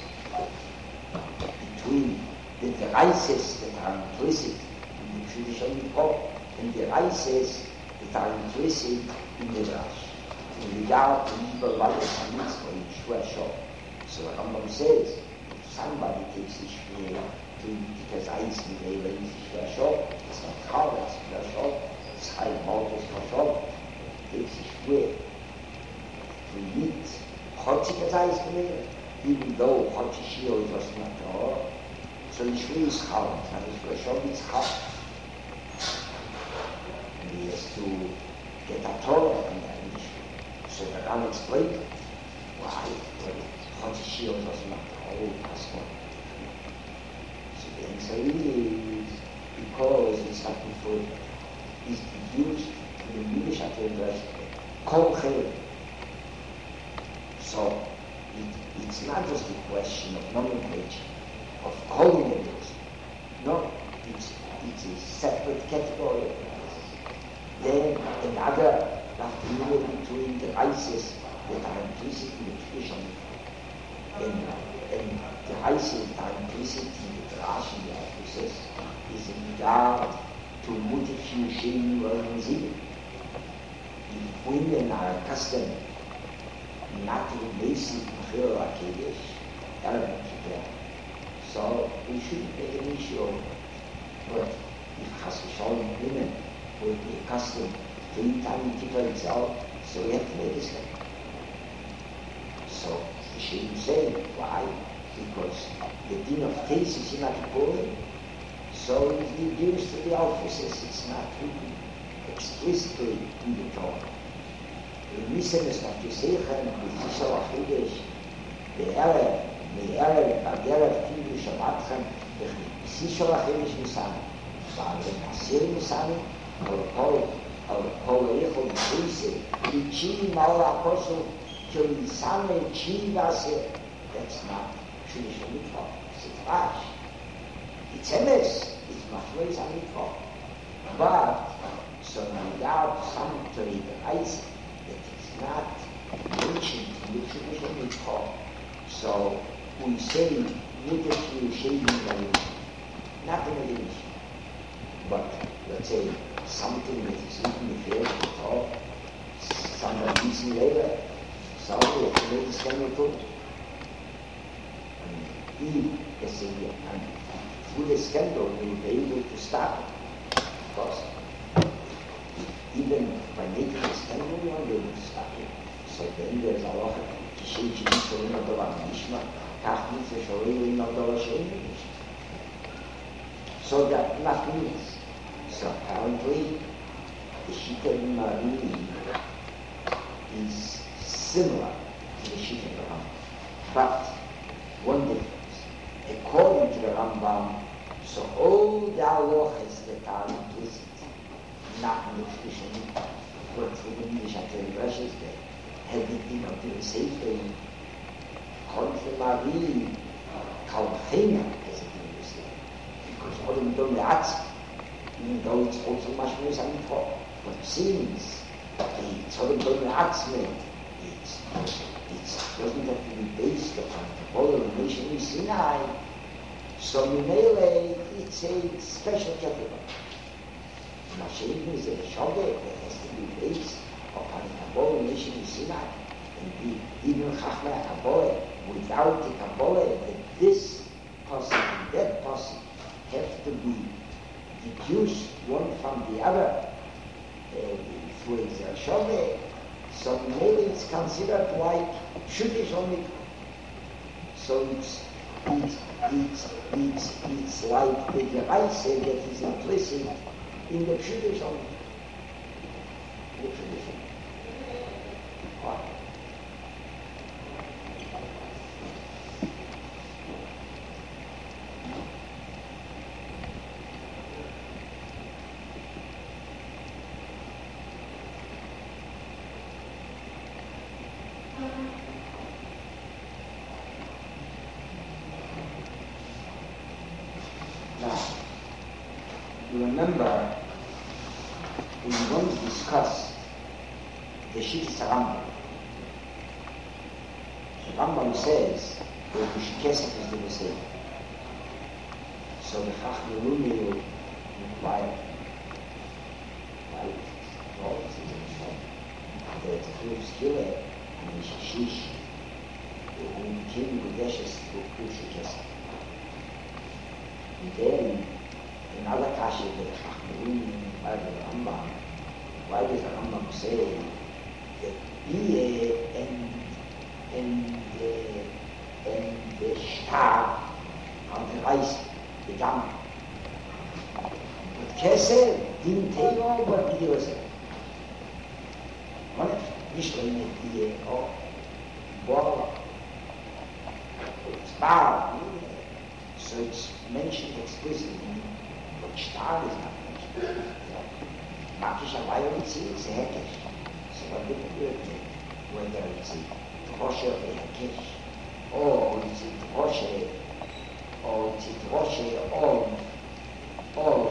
between the, the ISIS that are implicit in the traditional code and the ISIS that are implicit in the Drash. In regard to evil life and mitzvah in Yeshua Shor. So the Rambam says, if somebody takes Yeshua to take a ice in the Eile in Yeshua Shor, it's not Chal, it's Yeshua Shor, it's Chai Malchus Shor, takes Yeshua to eat Chotzik as ice in the even though Chotzik Shio is just not Torah. So Yeshua is Chal, it's not Yeshua Shor, it's Chal. And he has to get a Torah from that. So the Ram explained why Chotzik Shio was not the whole passport. So the answer is because it's not before it's used in the Yiddish Atir Kol Chel. So it, it's not just a question of nomenclature, of calling it this. No, it's, it's a separate category. Then another Raffinure between the ISIS that are implicit in the tradition and, and the ISIS that are implicit in the Drash and the offices is in regard to Mutifyu Shem and Zibin. If women are accustomed not to be basic Mechir HaKedesh, element to them, so we shouldn't make an issue of it. But if Chas V'Sholem women would be accustomed to eat time to itself, so we have to make this thing. So the Shem saying, why? Because the din of taste is not important, so it's reduced to the offices, it's not written explicitly in the Torah. We listen is not to say, with Yisrael HaChidesh, the Erev, the Erev, the Erev, Tidu Shabbatchem, the Yisrael HaChidesh Nisan, the Nasir Nisan, or Paul, or Paul Eichel B'Chise, the Chi Mal HaKosov, till Nisane Chi Vase, that's not traditional mitzvah, it's a Drash. It's emes, it's Machlois HaMitzvah. But, so without some to the ice, that is not mentioned in the traditional mitzvah. So we say, Mutifyu Shem and not in the English. But let's say something that is eaten the field at all, somebody eats it later, somebody has to make a scandal to it. And he, let's say, and through the scandal, we will be able to stop it. Because even by making a scandal, we are able to stop it. So then there's a lot of כשאין שנשארים לדבר נשמע, כך נצא שרואים לדבר שאין נשמע. So that nothing is. So apparently, the Shita Marini is similar to the Shita Rambam. But one difference. According to the Rambam, so all the halachas that are implicit, not in the tradition, what's within the Shata Rashes there, had the thing of the Sefer, according to Marini, Kalchina, as it is there. Because all in the Atzk, even though it's also much more something for, but since it's all in the Atzk, it's, it doesn't have to be based upon the whole relation in Sinai, so Minele, it's a special category. Mashiach is a Shogeg that has to be based upon the whole relation in Sinai. And the, even Chachmei Kabbalah, without the Kabbalah, that this person and that person have to be deduced one from the other uh, through a Shogeg. So maybe it's considered like Shudish only. So it's it's it's it's it's like the device that is implicit in the Shudish only. The tradition. What? Remember, we once discussed the Shittas Rambam. The Rambam says that the Shikesef is the same. So the Chachmei Rumi will require, right? Well, it's in the Shom. There's a few skiller and the Shishish who came with Yeshes to Shikesef. And then another kasha that Chachmei Rumi by the Rambam, why does the Rambam say that Biyeh and and the and the Shtar on the rice the Gam? But Kesef didn't take all what he was saying. One of nicht in the Biyeh or Bor, it's Bar, so it's mentioned explicitly. But Shtar is not mentioned. Makish Abayotzi is a Hekesh. So what did it do? Whether it's a Droshe or a Hekesh, or it's a Droshe, or it's a Droshe of, of,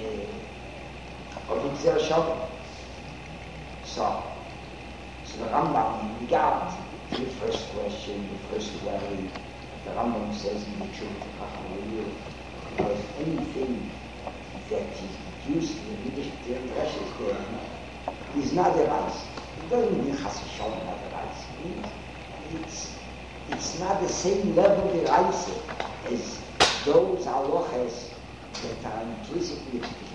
of Itzel Shabbat. So, so the Rambam, in regard to the first question, the first query, the Rambam says in the Chuvah Chachmei, because anything that is used in the Yiddish Rashes there is not a rice. It doesn't mean Chas V'Shalom not a rice. It's, it's not the same level of rice as those halachas that are implicitly explained.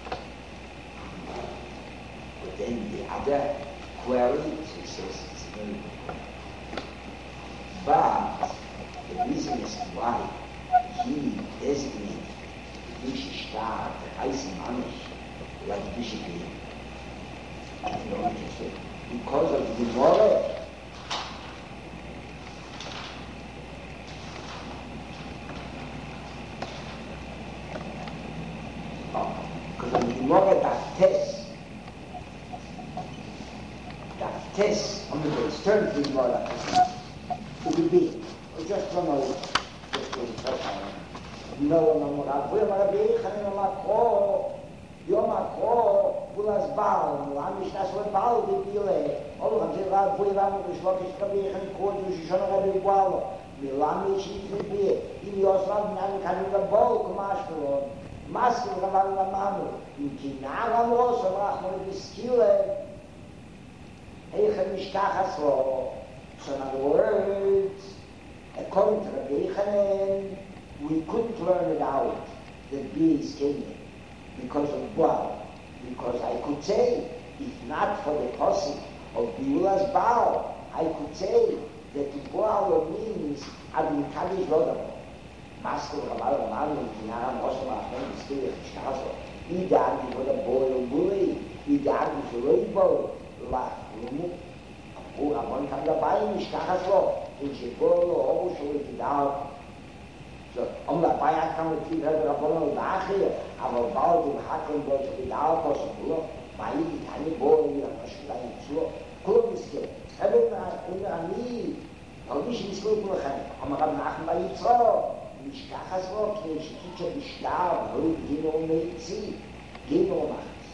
But then the other query, he says it's a very good query. But the reason is why he designated Bishop Shtar, the Eisen Manish, like Bishop Lee. You know what I'm saying? Because of the Gemara. Oh, because of the Gemara that test, that test on the base, turn to the Gemara that test. It would be, just from a, just from a first time. No, no, no, no, no, no, no, Yom HaKor, Bulas Baal, Lam Mishnas Baal, the Bile, all of them are Bulam, the Shlokish Kabir, and Kod, the Shishon Rabbi Gualo, Milam Mishit, the Bile, in Yoslam, Nan Kanuga Bol, Kumashkelon, Maskil Ravan Lamamu, in Kinara Mos, Rachman Biskile, Eichen Mishkachasro. So in other words, according to Rabbi Yechanan, we couldn't learn it out that B is Canaan because of Baal. Because I could say, if not for the posse of Beulah's Baal, I could say that to go out means Adin Kaddish Rodamo. Master Ramal Ramal, Kinara Moshe Machon, the Stewart of Shkazo, Idadi for the boy of bully, Idadi for Rainbow, La Rumu, Amon Kandabai, Shkazo, in Shibolo, also with the down. So, om la Baya kam mit viel höher Rabbon nachher, aber bald im Hacken wollte die Dauer so, weil die keine Bohnen mehr verschleien zu. Kurbiske, habe da in der Ani, und ich nicht gut machen, aber am Nachen bei Itro, ich kann es auch nicht, ich kann nicht schlafen, ich gehe nur mit sie, gehe nur nachts.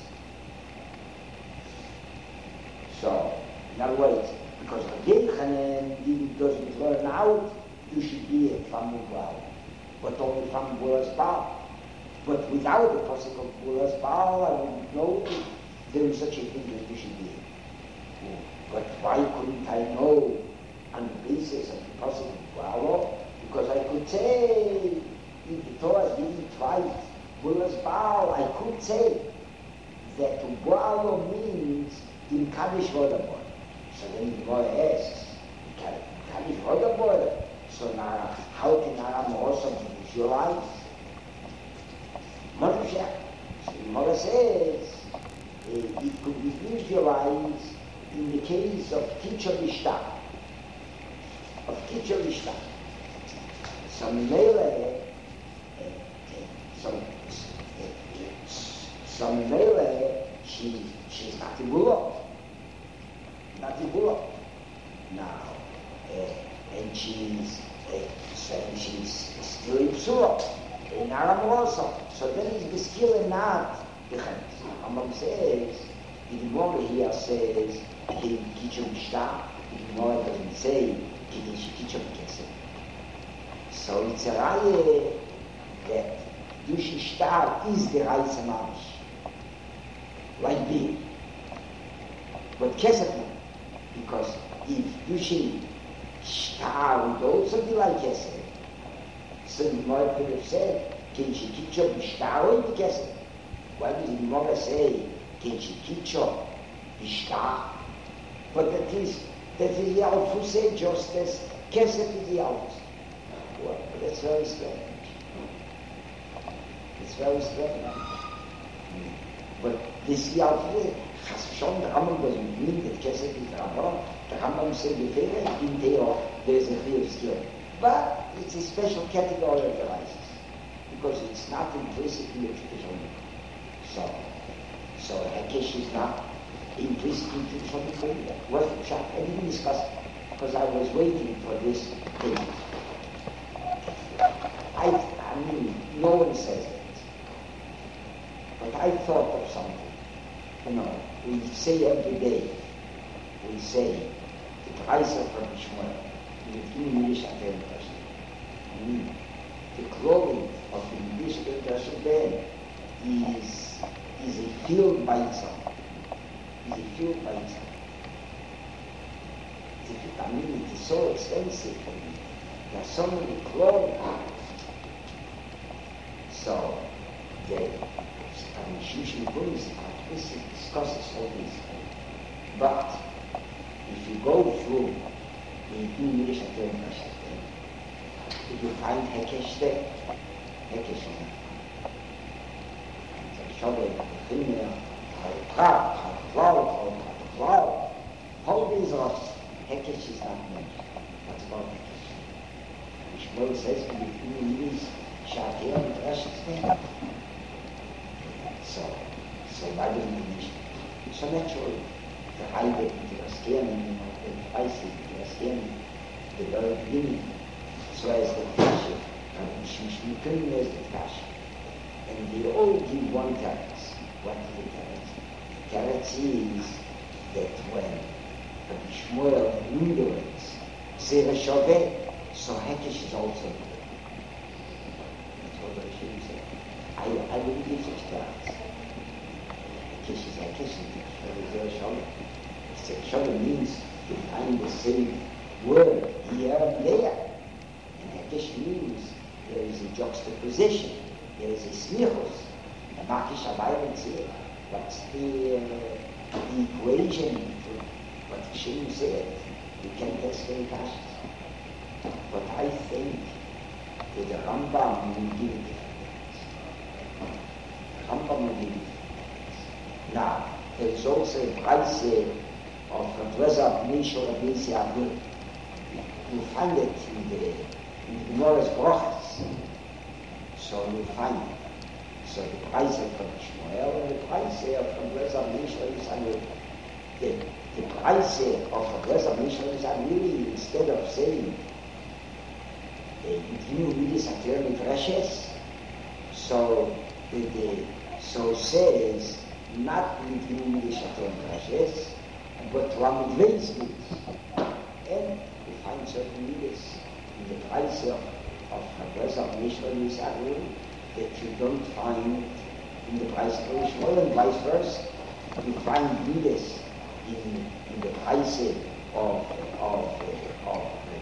So, now wait, because again, he doesn't learn out, you should be a family well. But only from Buras Baal. But without the possible of Buras Baal, I don't know there is such a thing as Dushibir. But why couldn't I know on the basis of the possible of Baal? Because I could say, if the Torah didn't write Buras Baal, I could say that to Baal means in Kaddish Vodabor. So then the boy asks, Kaddish Vodabor? So now, how can Aram also visualize? Moshe, so Moshe says, uh, it could be visualized in the case of Teacher Mishta. Of Teacher Mishta. So Mele, so, so Mele, she, she's not the Bullock. Not the Bullock. Now, uh, and she's uh, saying she's still in Psula, in Aram also. So then is the skill and not the Chet. Amam says, the Gemara here says, he teach him Shta, the Gemara doesn't say, he teach him Kesef. So it's a raya that Dushi Shta is the Reise Mamish, like being. But Kesef no, because if Dushi Shtar would also be like Kesef. So the Gemara could have said, can she teach up Shtar or the Kesef? Why does the Gemara say, can she teach up Shtar? But that is, that is the Alf who say just as Kesef is the Alf. Well, that's very strange. It's very strange. But this the Alf is, Chasshon, the Rambam doesn't mean that Kesef is the Rambam. The Rambam said before, in there, there's a clear skill. But it's a special category of the rises, because it's not implicitly a traditional. So, so Hekesh is not implicitly traditional. What the shop? I didn't discuss it, because I was waiting for this thing. I, I mean, no one says it. But I thought of something. You know, we say every day, we say, the price of Rabbi Shmuel, the English Atem person. I mean, the clothing of the English Atem person then is, is a field by itself. Is a field by itself. I mean, it is so expensive for me. There are so many clothing. So, the I mean, Shushan Buddhist discusses all these things. But, if you go through the English Atem person, if you find Hekesh there, Hekesh there. Shabbat, Chimia, Chal-Kra, Chal-Klau, Chal-Klau, all these are Hekesh is not mentioned. That's about Hekesh. Shmuel says, if you use Shatir and Rashi's there. So, so why didn't you mention it? So naturally, the Heide, the Raskenim, the Feisig, the Raskenim, the very beginning, so as the Kasha, and Shishmikim is the Kasha. And they all give one teretz. What is the teretz? The teretz is that when Rabbi Shmuel enumerates Zera Shaveh, so Hekesh is also there. That's what Rabbi Shmuel said. I, I will give such teretz. Hekesh is Hekesh, and Zera Shaveh. Zera Shaveh means to find the same word here and there. And Hekesh means there is a juxtaposition. There is a smichus, a makish abayim tzir. What's the, uh, the equation to what Hashem said? You can't explain Kashas. But I think that the Rambam will give it the Rambam will give it. Now, there is also a price of Professor Nishor Abisi Abdul. You find it in the in the Gemara's Brochas. So you find it. So the price of Shmuel and the price of Professor Nishor is Abdul. The, the price of Professor Nishor is really, instead of saying you really Satir Midrashes, so the, the so says not within the Satir Midrashes, but one with and you find certain leaders in the price of of Professor Nishor Yisrael that you don't find in the price of Shmuel, and vice versa. You find leaders in in the price of of of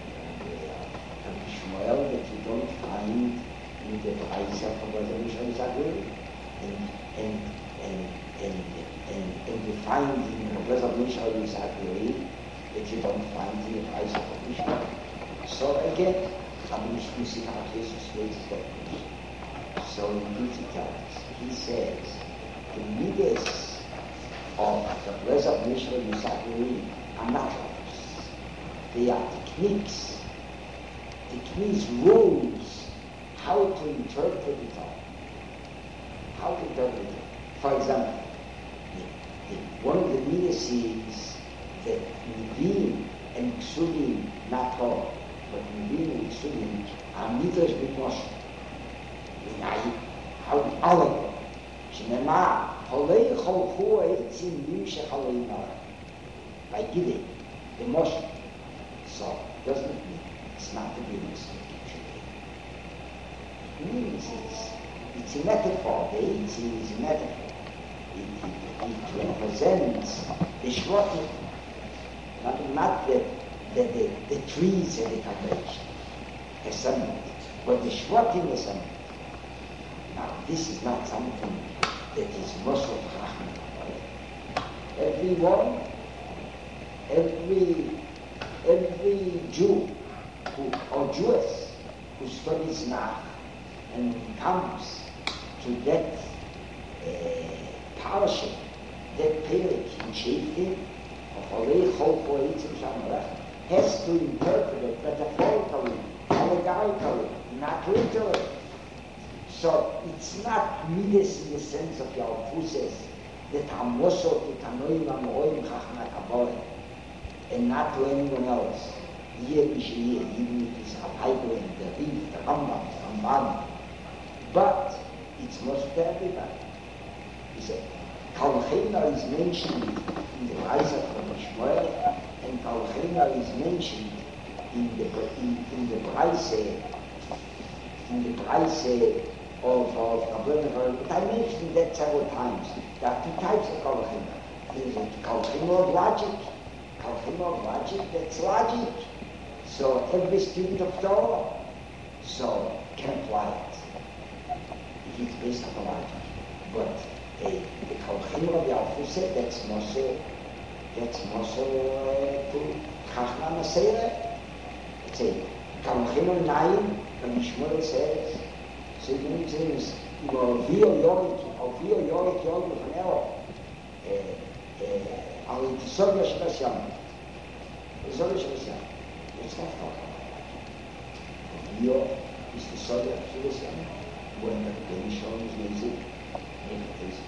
Shmuel that you don't find in the price of Professor Nishor Yisrael, and and and and and and you find in Professor Nishor Yisrael that you don't find in the price of Shmuel. So again, I'm just missing how Jesus raises that question. So in he tells us, he says, the leaders of the Professor Nishor Yisrael are not others. They are techniques. Techniques, rules, how to interpret it all. How to interpret it. For example, the, the, one of the leaders is that Nevi'im and Ksulim, not all, but Nevi'im and Ksulim are Midrash B'Moshe. How the allegory. Shenema, Holei Cholchu Eitzim Lim Shechalei Nar. By giving the Moshe. So, doesn't mean it's not the business. It means it's, it's a metaphor. The Eitzim is a metaphor. It, it, it represents the Shvatim. Not, not the, the, the, the trees and the cultivation. Assembled. But the Shvatim assembled. Now, this is not something that is Moshe Chacham. Everyone, every, every Jew who, or Jewess who studies Nach and comes to that uh, parasha, that period in Sheftim, of Olei Chol Poetzim Shamarach, has to interpret it metaphorically, allegorically, not literally. So it's not midas in the sense of your Fuses that Hamosot, Tanoim, Amorim, Chachma, Kabbalah, and not to anyone else. Year is year, even if it's Rabbi and the Riv, the Rambam, the Ramban. But it's most to everybody. He said, Kalchena is mentioned in the Reise from Shmuel, and Kalchena is mentioned in the in, in the Reise, in the Reise of of Kabbalah. But I mentioned that several times. There are two types of Kalchena. There is a Kalchena of logic, Kalchena of logic, that's logic. So every student of Torah, so can apply it. If it's based on logic. But a the Kalchena of Yalfuse, that's Moshe, that's Moshe to Chachma Masera. It's a Kalchena Naim, when Shmuel says, so it means, Vio Yorik, or Vio Yorik Yorik von Ero, al Tisovia Shabasyan. Tisovia Shabasyan. It's not talking about. Vio is Tisovia Shabasyan. When the Benishon is music, make it taste.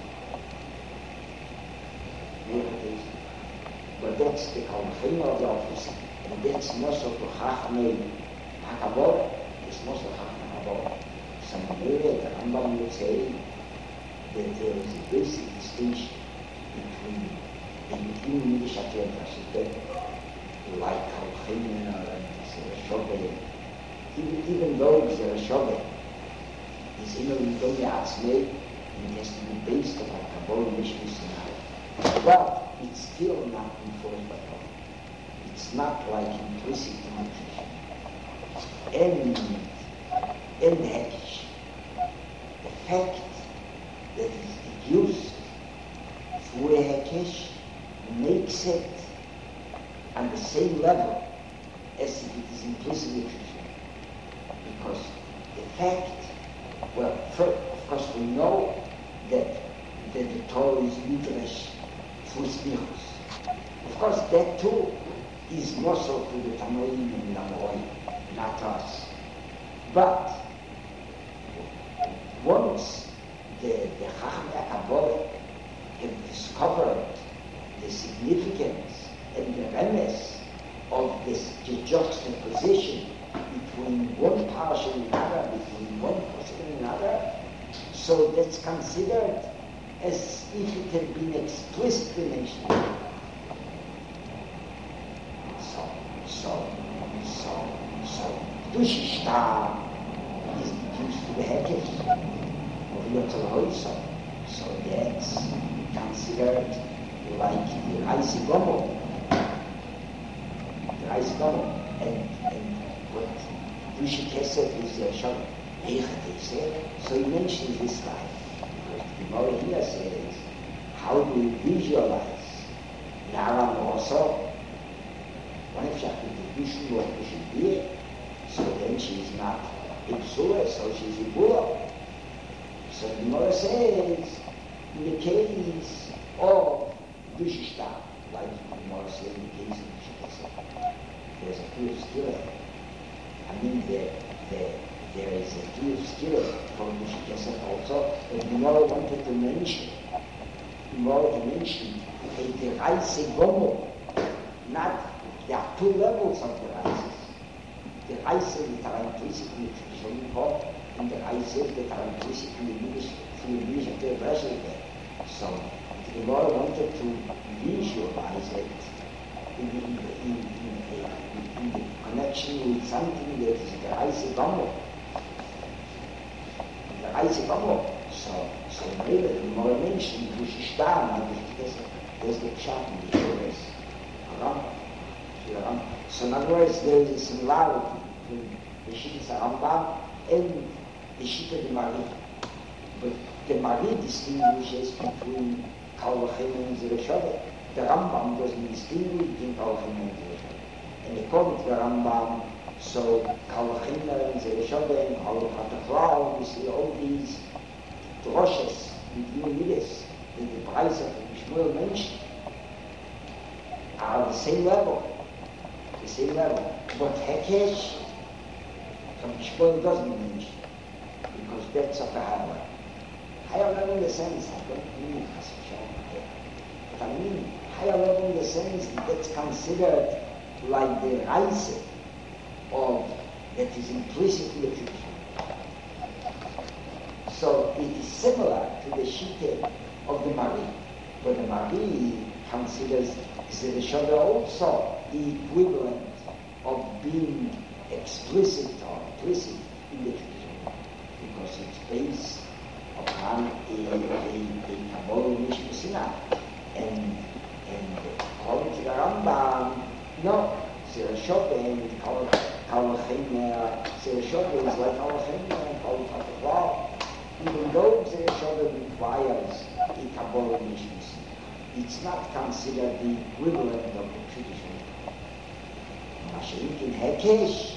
Make it taste. But that's the Kalchema of the office. And that's Moshe to Chachmei Hakabor, it's Moshe Chachmei Hakabor. Some way the Rambam would say that there is a basic distinction between the between Yiddish and Russian, like Kalchema and Shobel. Even, even though it's a Shobel, it's in a little Yatzmei, and it has to be based on Kabbalah Mishnis now. But it's still not enforced by God. It's not like implicit nutrition. And and Hekish, the fact that it is used for a Hekish makes it on the same level as if it is implicit literature. Because the fact, well, first, of course we know that, that the Torah is midrash through smichus. Of course that too is muscle to the Tanoim and Amorim, not us. But once the, the Chachmei Kabbalah have discovered the significance and the remes of this juxtaposition between one parsha and another, between one person and another, so that's considered as if it had been explicitly mentioned. So, so, so, so, Dushishtar is reduced to the Hekesh of Yotzal Hoysa. So that's considered like the Raisi Gomo. The Raisi Gomo. And, and what Dushi Kesef is the Shom. So he mentions this time. Because the Gemara here says, how do we visualize Nara also? One of the vision what we should be, so then she is not Ipsua, so she is Ibula. So the Gemara says, in the case of Dushishta, like the Gemara says in the case of Dushishta, there's a clear skill. I mean, there, there, there is a clear skill from Dushishta also, and the Gemara wanted to mention, the Gemara to mention, a Deraise Gomo, not, there are two levels of Deraises. Deraise that are implicitly in the traditional form, and Deraises that are implicitly in the Yiddish of the version there. So the Gemara wanted to visualize it in, in, in, in, in the connection with something that is the Raisi Gomo. The Raisi Gomo. So, so maybe the Gemara mentioned Dushishtar, there's the Pshat in the Shores. So in other words, there is a similarity between the Shittas Rambam and the Shitta de Mari. But the Mari distinguishes between Kal V'Chem and Zereshove. The Rambam doesn't distinguish between Kal V'Chem and Zereshove. And according to the Rambam, so Kal V'Chem and Zereshove and Kal V'Chem, we see all these droshes with Yiddish that the price of Shmuel mentioned are the same level. The same level. But Hekesh, from Shmuel doesn't mention, because that's of the higher level. Higher level in the sense, I don't mean it, but I mean higher level in the sense that that's considered like the Raise of that is implicit in the tradition. So it is similar to the Shitte of the Mari, but the Mari considers Zereshove also the equivalent of being explicit or implicit in the tradition, because it's based upon a, a, a Kabbalah Mishnah Sinai. And, and according to the Rambam, no, Zereshove and Kal V'Chem, Zereshove is like Kal V'Chem and Kal V'Chem. Even though Zereshove requires a Kabbalah Mishnah, it's not considered the equivalent of the tradition. Mashiach in Hekesh,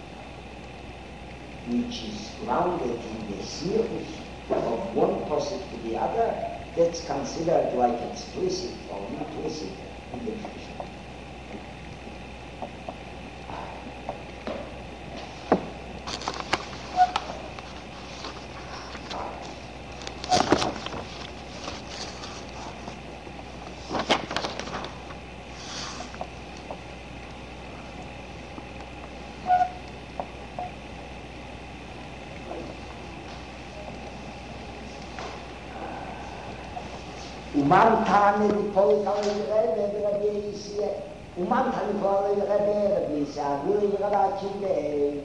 which is grounded in the smichus of one person to the other, that's considered like explicit or implicit in the tradition. Uman tane di poli kale Rebbe, Rebbe Yisrael. Uman tane poli Rebbe, Rebbe Yisrael. Will you get out today?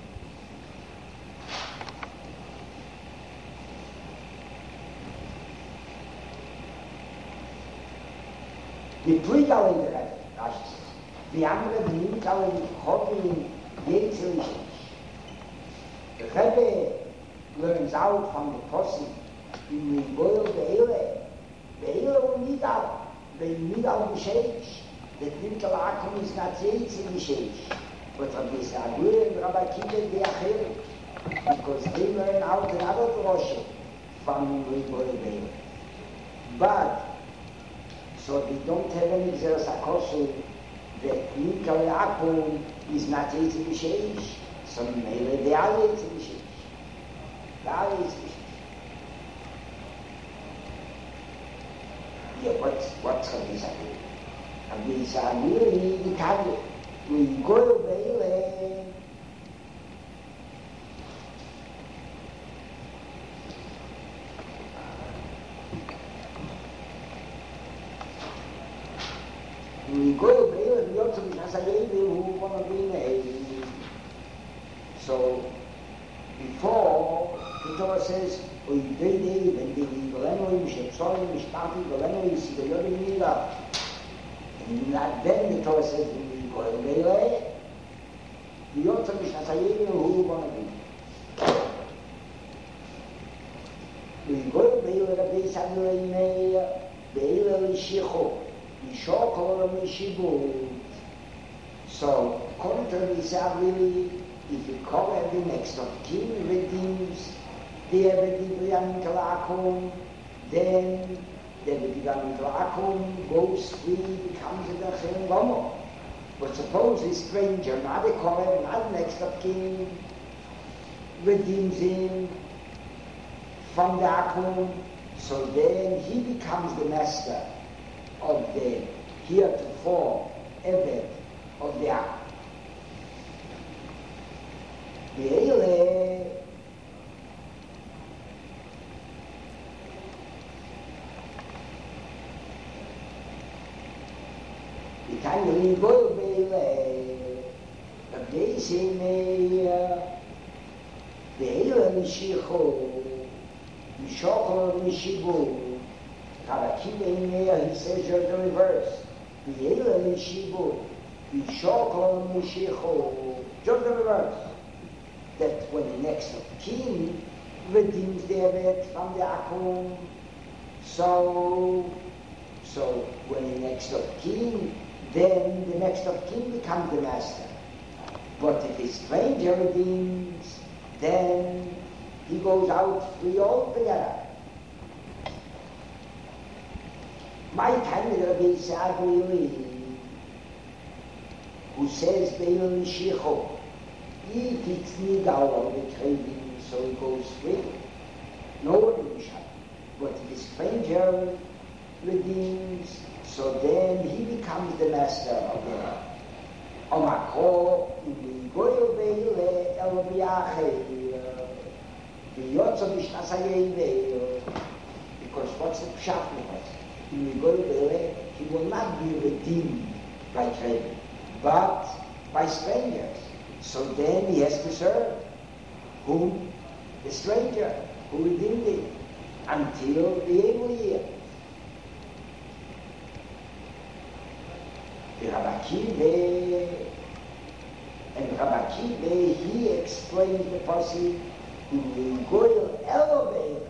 Die Plikale Rebbe, Rashi says. Die andere, die Nimkale, die Chotin, Jetzelisch. The Rebbe learns out from the person in the boil the Ele. Be'ele und Nidal, be'im Nidal b'sheish, that Winkel Akum is not Yates in the Sheish. But Rabbi Sagur and Rabbi Kiva, they are here. Because they learn out another drosha from Riboy Beil. But, so they don't have any Xeros HaKosu that Winkel Akum is not Yates in the Sheish. So maybe they are Yates in the Sheish. They are Yates in the Sheish. Yeah, what's, what's Rabbi Sagur? Rabbi Sagur, he can't, we go to Beile. We go to Beile, we also be Nasayebe who want to be made. So, before, the Torah says, we did it, and the Golenoi, Shepsoim, Mishtati, Golenoi, Sigoyori, Mila. And then the Torah says, we go to Beile, we also be Nasayebe who want to be. We go to Beile, Rabbi Samuel, Beile, Lishicho, Lishoko, Mishibu. So, according to Rabbi Samuel, if you call every next of kin redeems the Ebedivrian Kalakum, then the Ebedivrian Kalakum goes free, becomes a Dachem Gomo. But suppose a stranger, not a Kohen, not next of kin, redeems him from the Akum, so then he becomes the master of the heretofore Ebed of the Akum. Beile, the time you leave go Beile, the days in Beile, Mishicho, Mishoko, Mishibu, Karakiba in Meir, he says you're the reverse. Beile, Mishibu, Mishoko, Mishicho, just the reverse. That when the next of kin redeems the Eved from the Akum, so, so when the next of kin, then the next of kin becomes the master. But if a stranger redeems, then he goes out free altogether. My time is Rabbi Sagur, who says Beil Nishicho. If it's legal on the trading, so it goes free. No one will shut. But if a stranger redeems, so then he becomes the master of the Omako, Goyo Beile, El Biache, the Yotzo Mishnasayei Beile. Because what's the pshat with us? In Goyo Beile, he will not be redeemed by trading, but by strangers. So then he has to serve whom? The stranger who redeemed him until the able year. The Rabbi Kiva, and Rabbi Kiva, he explains the passage in the Goyal elevator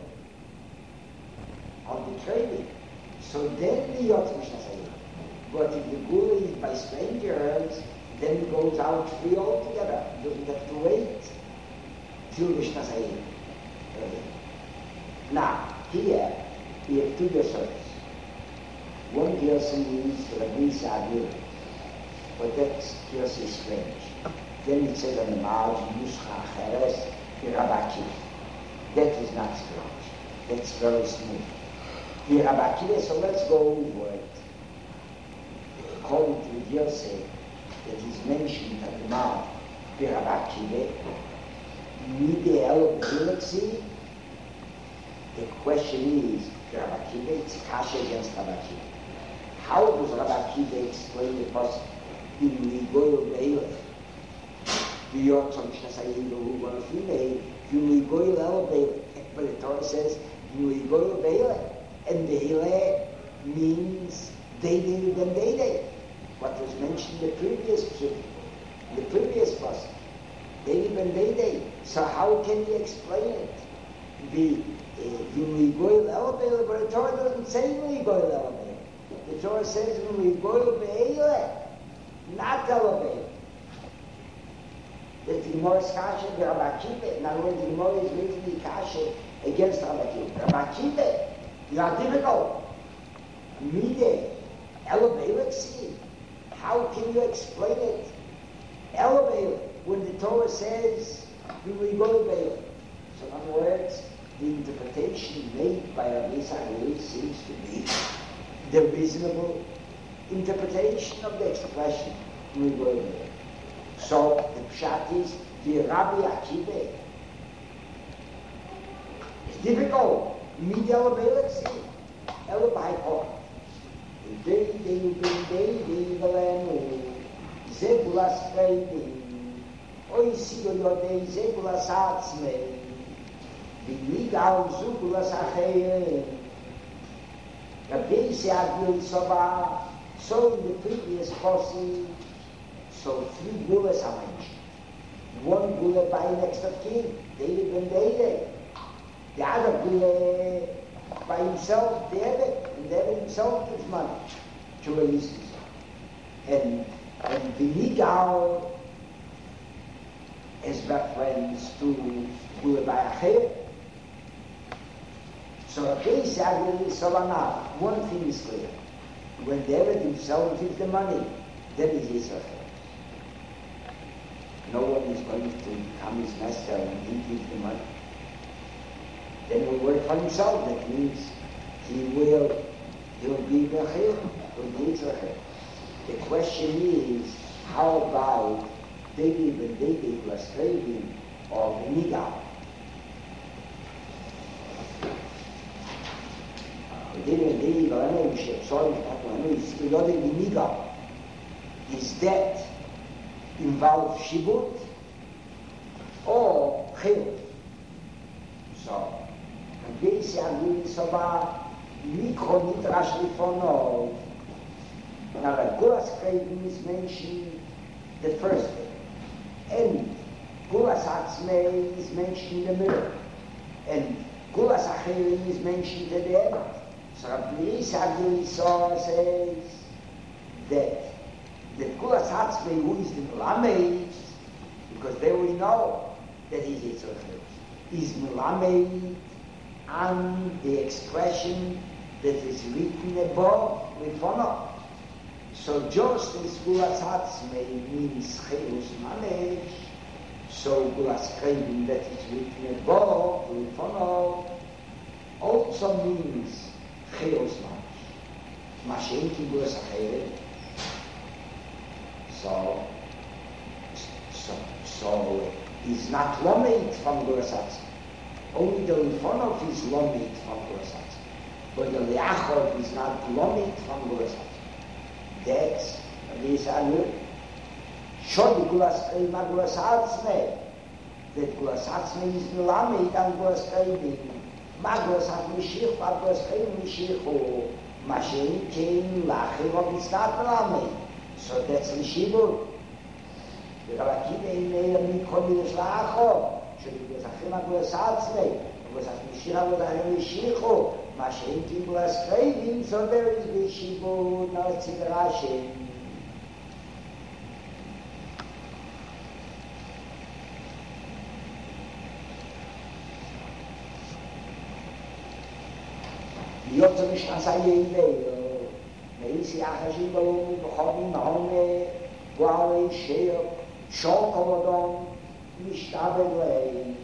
of the trading. So then the Yotz Mishnah. But if the Goyal is by strangers, then he goes out free altogether. He doesn't have to wait till Mishnah Sayim. Now, here, we have two verses. One verse is Rabbi Sagur, but that verse is strange. Then it says on the margin, Yuscha Cheres, Rabbi. That is not strange. That's very smooth. The Rabbi, so let's go over it. According to the verse that is mentioned at the mouth, the Rabbi, Midel Galaxy. The question is, Rabbi Kiva, it's kasha against Rabbi Kiva. How does Rabbi Kiva explain the person in Ligoyo Beile? The Yotzon Shasayim who was female, you Ligoyo Beile. But the Torah says, you Ligoyo Beile. And Beile means they did and they did. What was mentioned in the previous the previous person. They did and they did. So how can you explain it? The you Ligoyo Beile, but the Torah doesn't say Ligoyo Beile. The Torah says, we go be'ele, not elevate. The Gemara is kasha, the Rabbi Akiva. In other words, the Gemara is raising the kasha against Rabbi Akiva. Rabbi Akiva, you are difficult. Mide, elevate, see. How can you explain it? Elevate, when the Torah says, we will go be'ele. So in other words, the interpretation made by Rabbi Yisrael seems to be the reasonable interpretation of the expression we will do. So the pshat is the Rabbi Akiva. It's difficult. Midel ability, ela by heart. They they they they they belemu. Zebulas feidim. Oi sigo yo they zebulas atzmei. The Nigal Zugulas Achayim. Rabbi Yisrael Soba. So in the previous passage, so three gulas are mentioned. One gula by next of kin, David ben David. The other gula by himself, David, and David himself gives money to raise himself. And and the Nigal is reference to gula by Achayim. So Rabbi Yisrael Soba, one thing is clear. When David himself gives the money, that is Yisrael. No one is going to become his master and he gives the money. Then we work for himself. That means he will, he will be Bechir, he will be Yisrael. The question is, how about David and David was craving of Nigal? David David Alenu sorry Alenu Nigal. Is that involve Shibut or Chil? So Rabbi Yisrael Soba Mikro Nitrash Lifono. Now the Gulas Craving is mentioned the first day, and Gulas Atzmei is mentioned in the middle, and Gulas Achayim is mentioned at the end. So Rabbi Yisrael says that the Gulas Hatzmei, who is the Melamed, because there we know that he is Yitzchak, is Melamed on the expression that is written above Lefono. So just as Gulas Hatzmei means Chilus Mamesh, so Gulas Craving that is written above Lefono also means Chilus Mamesh. Mashenki Gulas Achayim. So, so, so he's not Lomit from Gulas Hatzmei. Only the Lefonov is Lomit from Gulas Hatzmei. But the Leachov is not Lomit from Gulas Hatzmei. That's this Anu. Show the Gulas Gulas Hatzmei. That Gulas Hatzmei is Lomit and Gulas Craving. Magos HaMashiach, Magos HaMashiach, Mashiach came, Lachim is not Lomit. So that's the Shibur. The Rabbi Akiva in Meir Mikol Yish La'acho. So he was Achim HaGulas Hatzmei. He was HaMashiach HaMashiach. Mashiach came Gulas Craving. So there is the Shibur. Now it's in the Rashi. Yotze Mishnah Sayei Meir. Meisi Achashim Balom, B'chodim Nahome, Guale, Sheir, Shol Kolodon, Mishtabed Lei.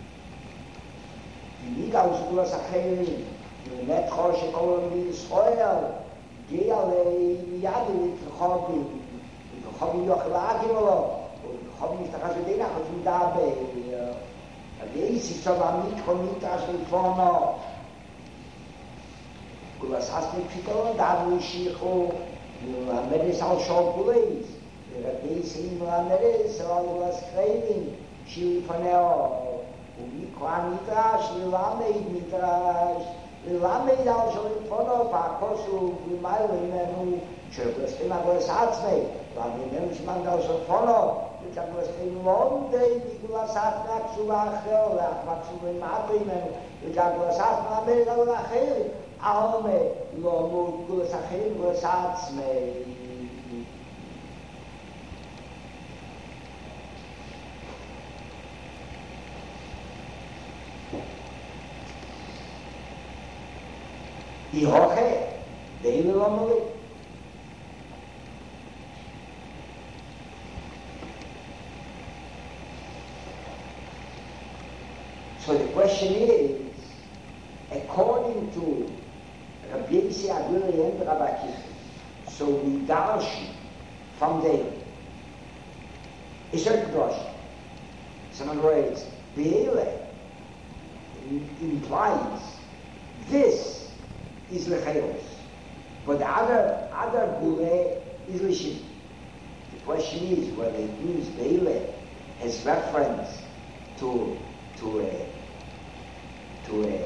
Nigal Zulas Achayim, Met Choshe Kolon B'Yisrael, Geale, Miyadi L'Chodim, L'Chodim Yochelakim Olo, L'Chodim Yishtachashedina, Chodim Dabe, Meisi Tzavamit, Chomitash L'Fono, Gulas Hatzmei Pshitol, Davu Yishichu, Melamedes al Shol Guleis, Rabbi Yisrael Melamedes al Gulas Craving, Shili Paneo, Umikwa Midrash, Lilamed Midrash, Lilamed al Shol Fono, Vakosu, Limayu Imenu, Shirgulas Pima Gulas Hatzmei, Limayu Shman al Shol Fono, that was in one day, the Gulasat Naksuachel, Maksuin Matrimen, the Gulasat Namel, Alme, Lomu, Gulasachel, Gulasats me. Die Hoche, the Ilomoli. So the question is, according to Rabbi Yossi Aguli and Rabbi Akiva, so we darshan from there a certain drush. So in other words, Be'ele implies this is lechayos, but the other other gule is lishim. The question is whether it means Be'ele as reference to to a to a,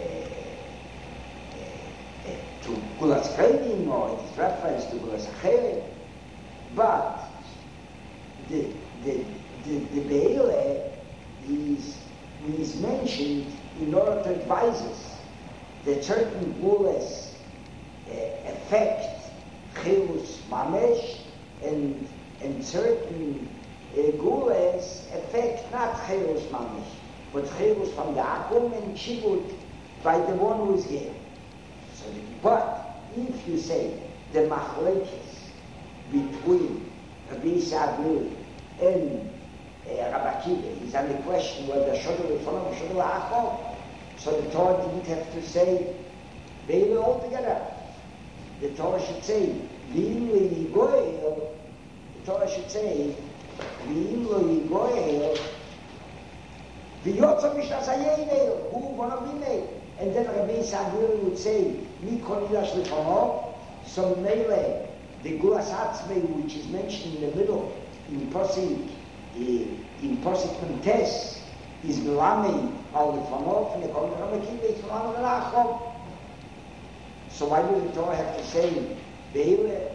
a, a to Gulas Chelim, or it is reference to Gulas Chelim, but the the the, the Be'ele is is mentioned in order to advise us that certain Gulas uh, affect Chilus Mamesh, and and certain uh, Gulas affect not Chilus Mamesh, but Chilus from the Akum and Shibut by the one who is here. So, the, but if you say the Machlekes between Rabbi Yossi Aguli and uh, Rabbi Akiva is on the question whether Shodol Lefonov or Shodol Achol, so the Torah didn't have to say they were all together. The Torah should say V'im lo yigoel. The Torah should say V'im lo yigoel v'yotza mishnas hayeinel hu one of them. And then Rabbi Yossi Aguli would say Mi konidash lefonov. So Mele, the Gulas Atzmei, which is mentioned in the middle in Posik in Posik Pentes, is Melami al lefonov, and the Kol Rabbi Akiva is Melami al Achol. So why does the Torah have to say Be'ele?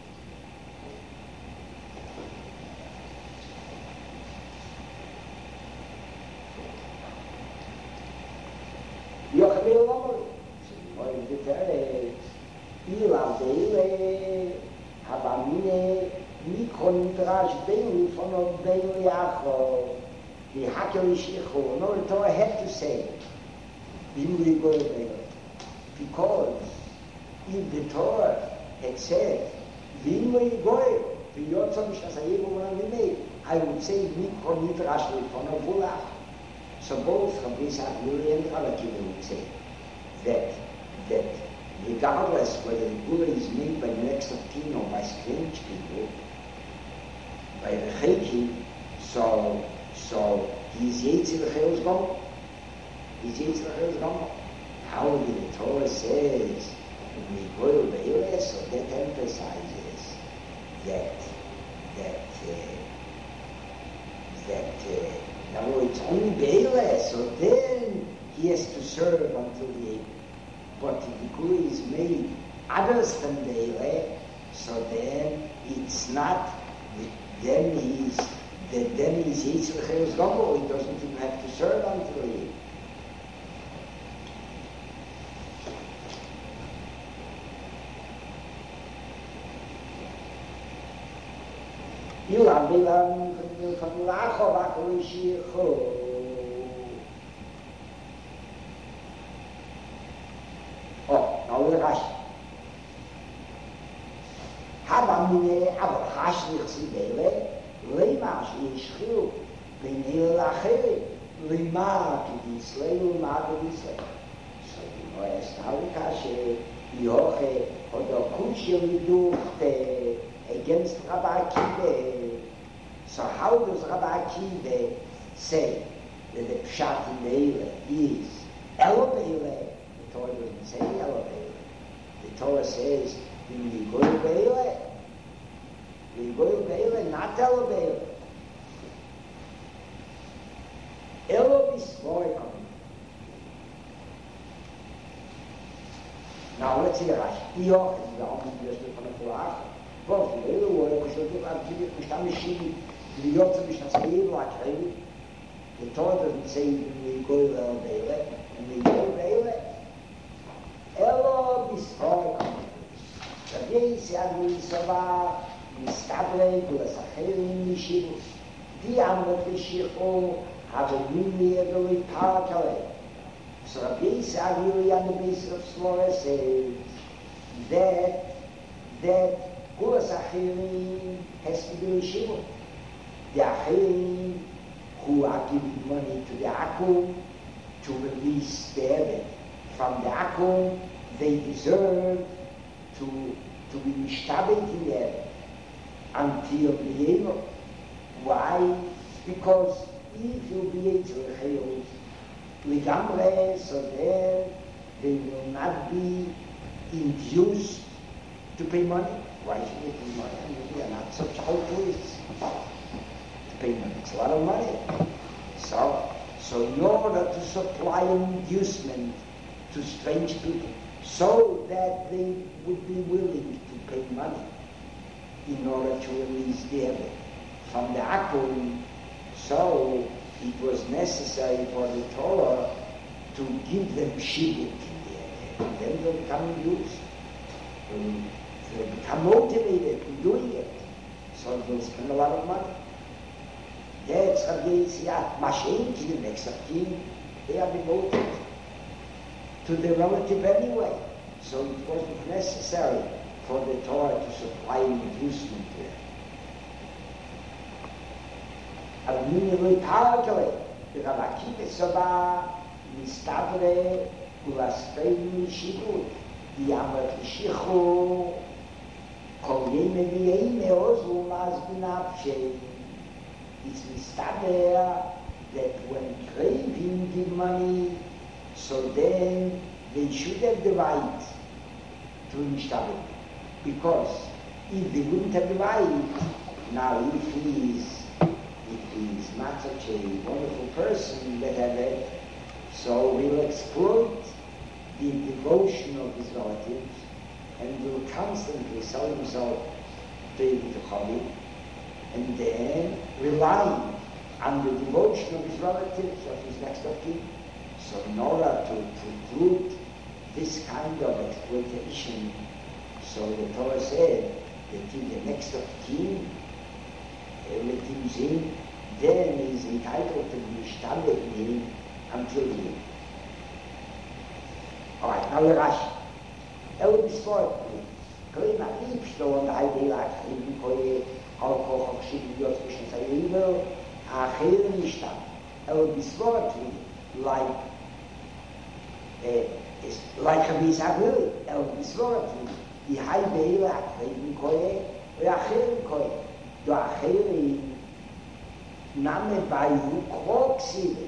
Yochel Lomori. So what is the Torah? Ila Be'ele Habamine Mikon Drash Be'ele from Be'ele Achol. The Hakel Ishichu. No, the Torah had to say Bimli Goy Be'ele. Because if the Torah had said, V'imli goy, v'yotza mishnas hayeinel one of them, I would say, Mikro nidrash lefonov vulach. So both Rabbi Yossi Aguli and Rabbi Akiva would say that, that regardless whether the gula is made by the next of kin or by strange people, by the Chaykim, so, so he's Yetzi l'chelos gomo. He's Yetzi l'chelos gomo. How the Torah says, we go to Be'ele, so that emphasizes that, that, uh, that, uh, now it's only Be'ele, so then he has to serve until the end. But if the Gula is made others than Be'ele, so then it's not, then he's, then he's Yetzi l'chelos gomo, he doesn't even have to serve until the end. Ilan bilan from Lacho Bakalishicho. Oh, now the Rashi. Habamine aber Hashlich Sibele, Lema Shishchu, Benil Lachel, Lema Kidisle, Lema Kidisle. So you know, as now the Kashe, Yoche, Odo Kushel Duchte, against Rabbi Akiva. So how does Rabbi Akiva say that the Pshat in Be'ele is Elo Be'ele? The Torah doesn't say Elo Be'ele. The Torah says in the Goy Be'ele, the Goy Be'ele, not Elo Be'ele. Elo Bismoy. Now let's see the Rashi. Ioch is the only person from the Torah. Well, the other word, we should look at the Mishnah The Yotzim is not saying like Rebbe. The Torah doesn't say we go to El Beile, and we go to Beile. Elo Bispoy. Rabbi Yisrael Sava, Mistabre, Gulasacherim, Mishibus. Die Amret Lishichu, haben Mimi Egerli Parakale. So Rabbi Yisrael on the basis of Svora says that, that Gulasacherim has to be Lishibu. The Acherim who are giving money to the Akum to release the Eved from the Akum, they deserve to, to be Mishtabed in the Eved until the Eved. Why? Because if you be able to Chayos, Ligamre, so then they will not be induced to pay money. Why should they pay money? I mean, we are not such altruists. Payment. It's a lot of money. So, so in order to supply an inducement to strange people, so that they would be willing to pay money in order to release the Eved from the Akum, so it was necessary for the Torah to give them shibuk in the Eved, and then they'll become used. They'll become motivated in doing it, so they'll spend a lot of money. That's Rabbi Yisrael, Mashiach, the next of kin, they are devoted to the relative anyway. So it wasn't necessary for the Torah to supply inducement there. Al-Minirui Parakale, the Rabaki Pesaba, Mistavre, Ulaspei Shibut, the Amrat Lishichu, Kol Yeme V'Yeime Ozu Maz B'Nafshei. It's mistaber that when craving give money, so then they should have the right to mistaber. Because if they wouldn't have the right, now if he is, if he is not such a wonderful person that have it, so he'll exploit the devotion of his relatives and will constantly sell himself to the hobby, and then relying on the devotion of his relatives, of his next of kin. So in order to preclude this kind of exploitation, so the Torah said that in the next of kin, let him in, then he is entitled to be shtabed him until the end. Alright, now the Rashi. El Bispoy, Kleina Liebstoh und Heidela Kriegen Koye, all Koch of Shibiyot zwischen Zayrivel, Achel Nishtam. El Bispoy, like, uh, is like Rabbi Yisrael, El Bispoy, the Heidela Kriegen Koye, Achel Koye. Do Achel Name by Ukroxile.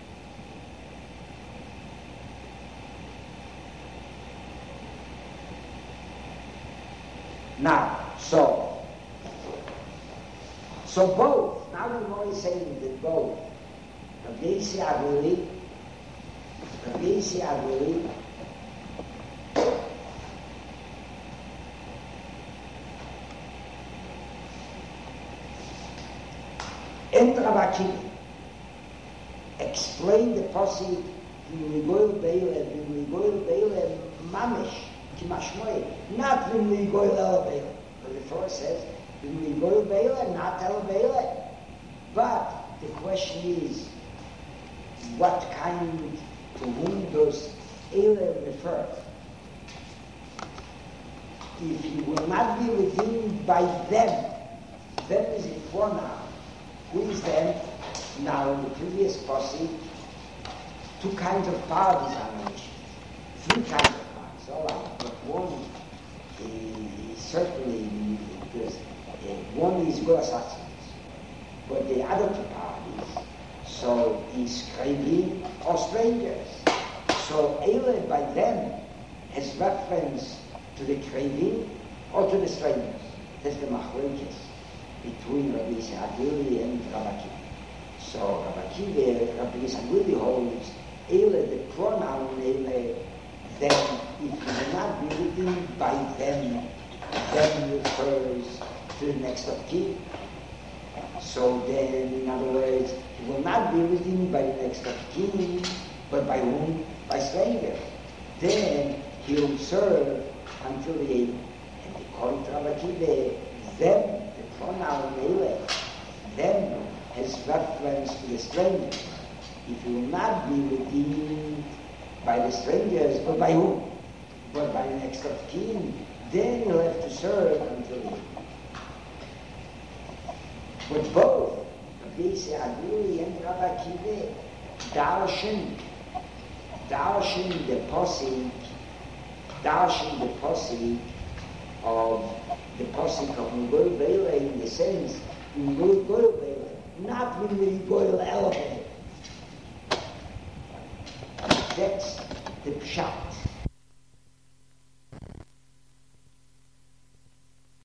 Now, so, so both, now we're only saying that both, Rabbi Yisrael, Rabbi Yisrael, and Rabbi Akiva explain the posik in Ligoil Beile, in Ligoil Beile Mamish, not when we go El Beile. But the Torah says, when we go Beile, not El Beile. But the question is, what kind, to whom does Eile refer? If he will not be redeemed by them, them is a pronoun. Who is them? Now, in the previous passage, two kinds of parties are mentioned. Three kinds of parties, all right. But one is certainly, because uh, one is Gorasatzis, but the other two parties, so is craving or strangers. So Eile by them has reference to the craving or to the strangers. That's the machlokes between Rabbi Yisrael and Rabbi Akiva. So Rabbi Akiva, Rabbi Yisrael holds Eile, the pronoun Eile, then if you will not be redeemed by them, then refers to the next of kin. So then, in other words, he will not be redeemed by the next of kin, but by whom? By stranger. Then he will serve until the end. And according to Rabbi Akiva, them, the pronoun Mele, them has reference to the stranger. If he will not be redeemed by the strangers, but by whom? But by the next of kin, then he'll have to serve until the end. But both Rabbi Aguri and Rabbi Akiva darshan, darshan the posik, darshan the posik of the posik of Mugol Bela in the sense Mugol Bela, not with the Mugol elephant. That's the pshat.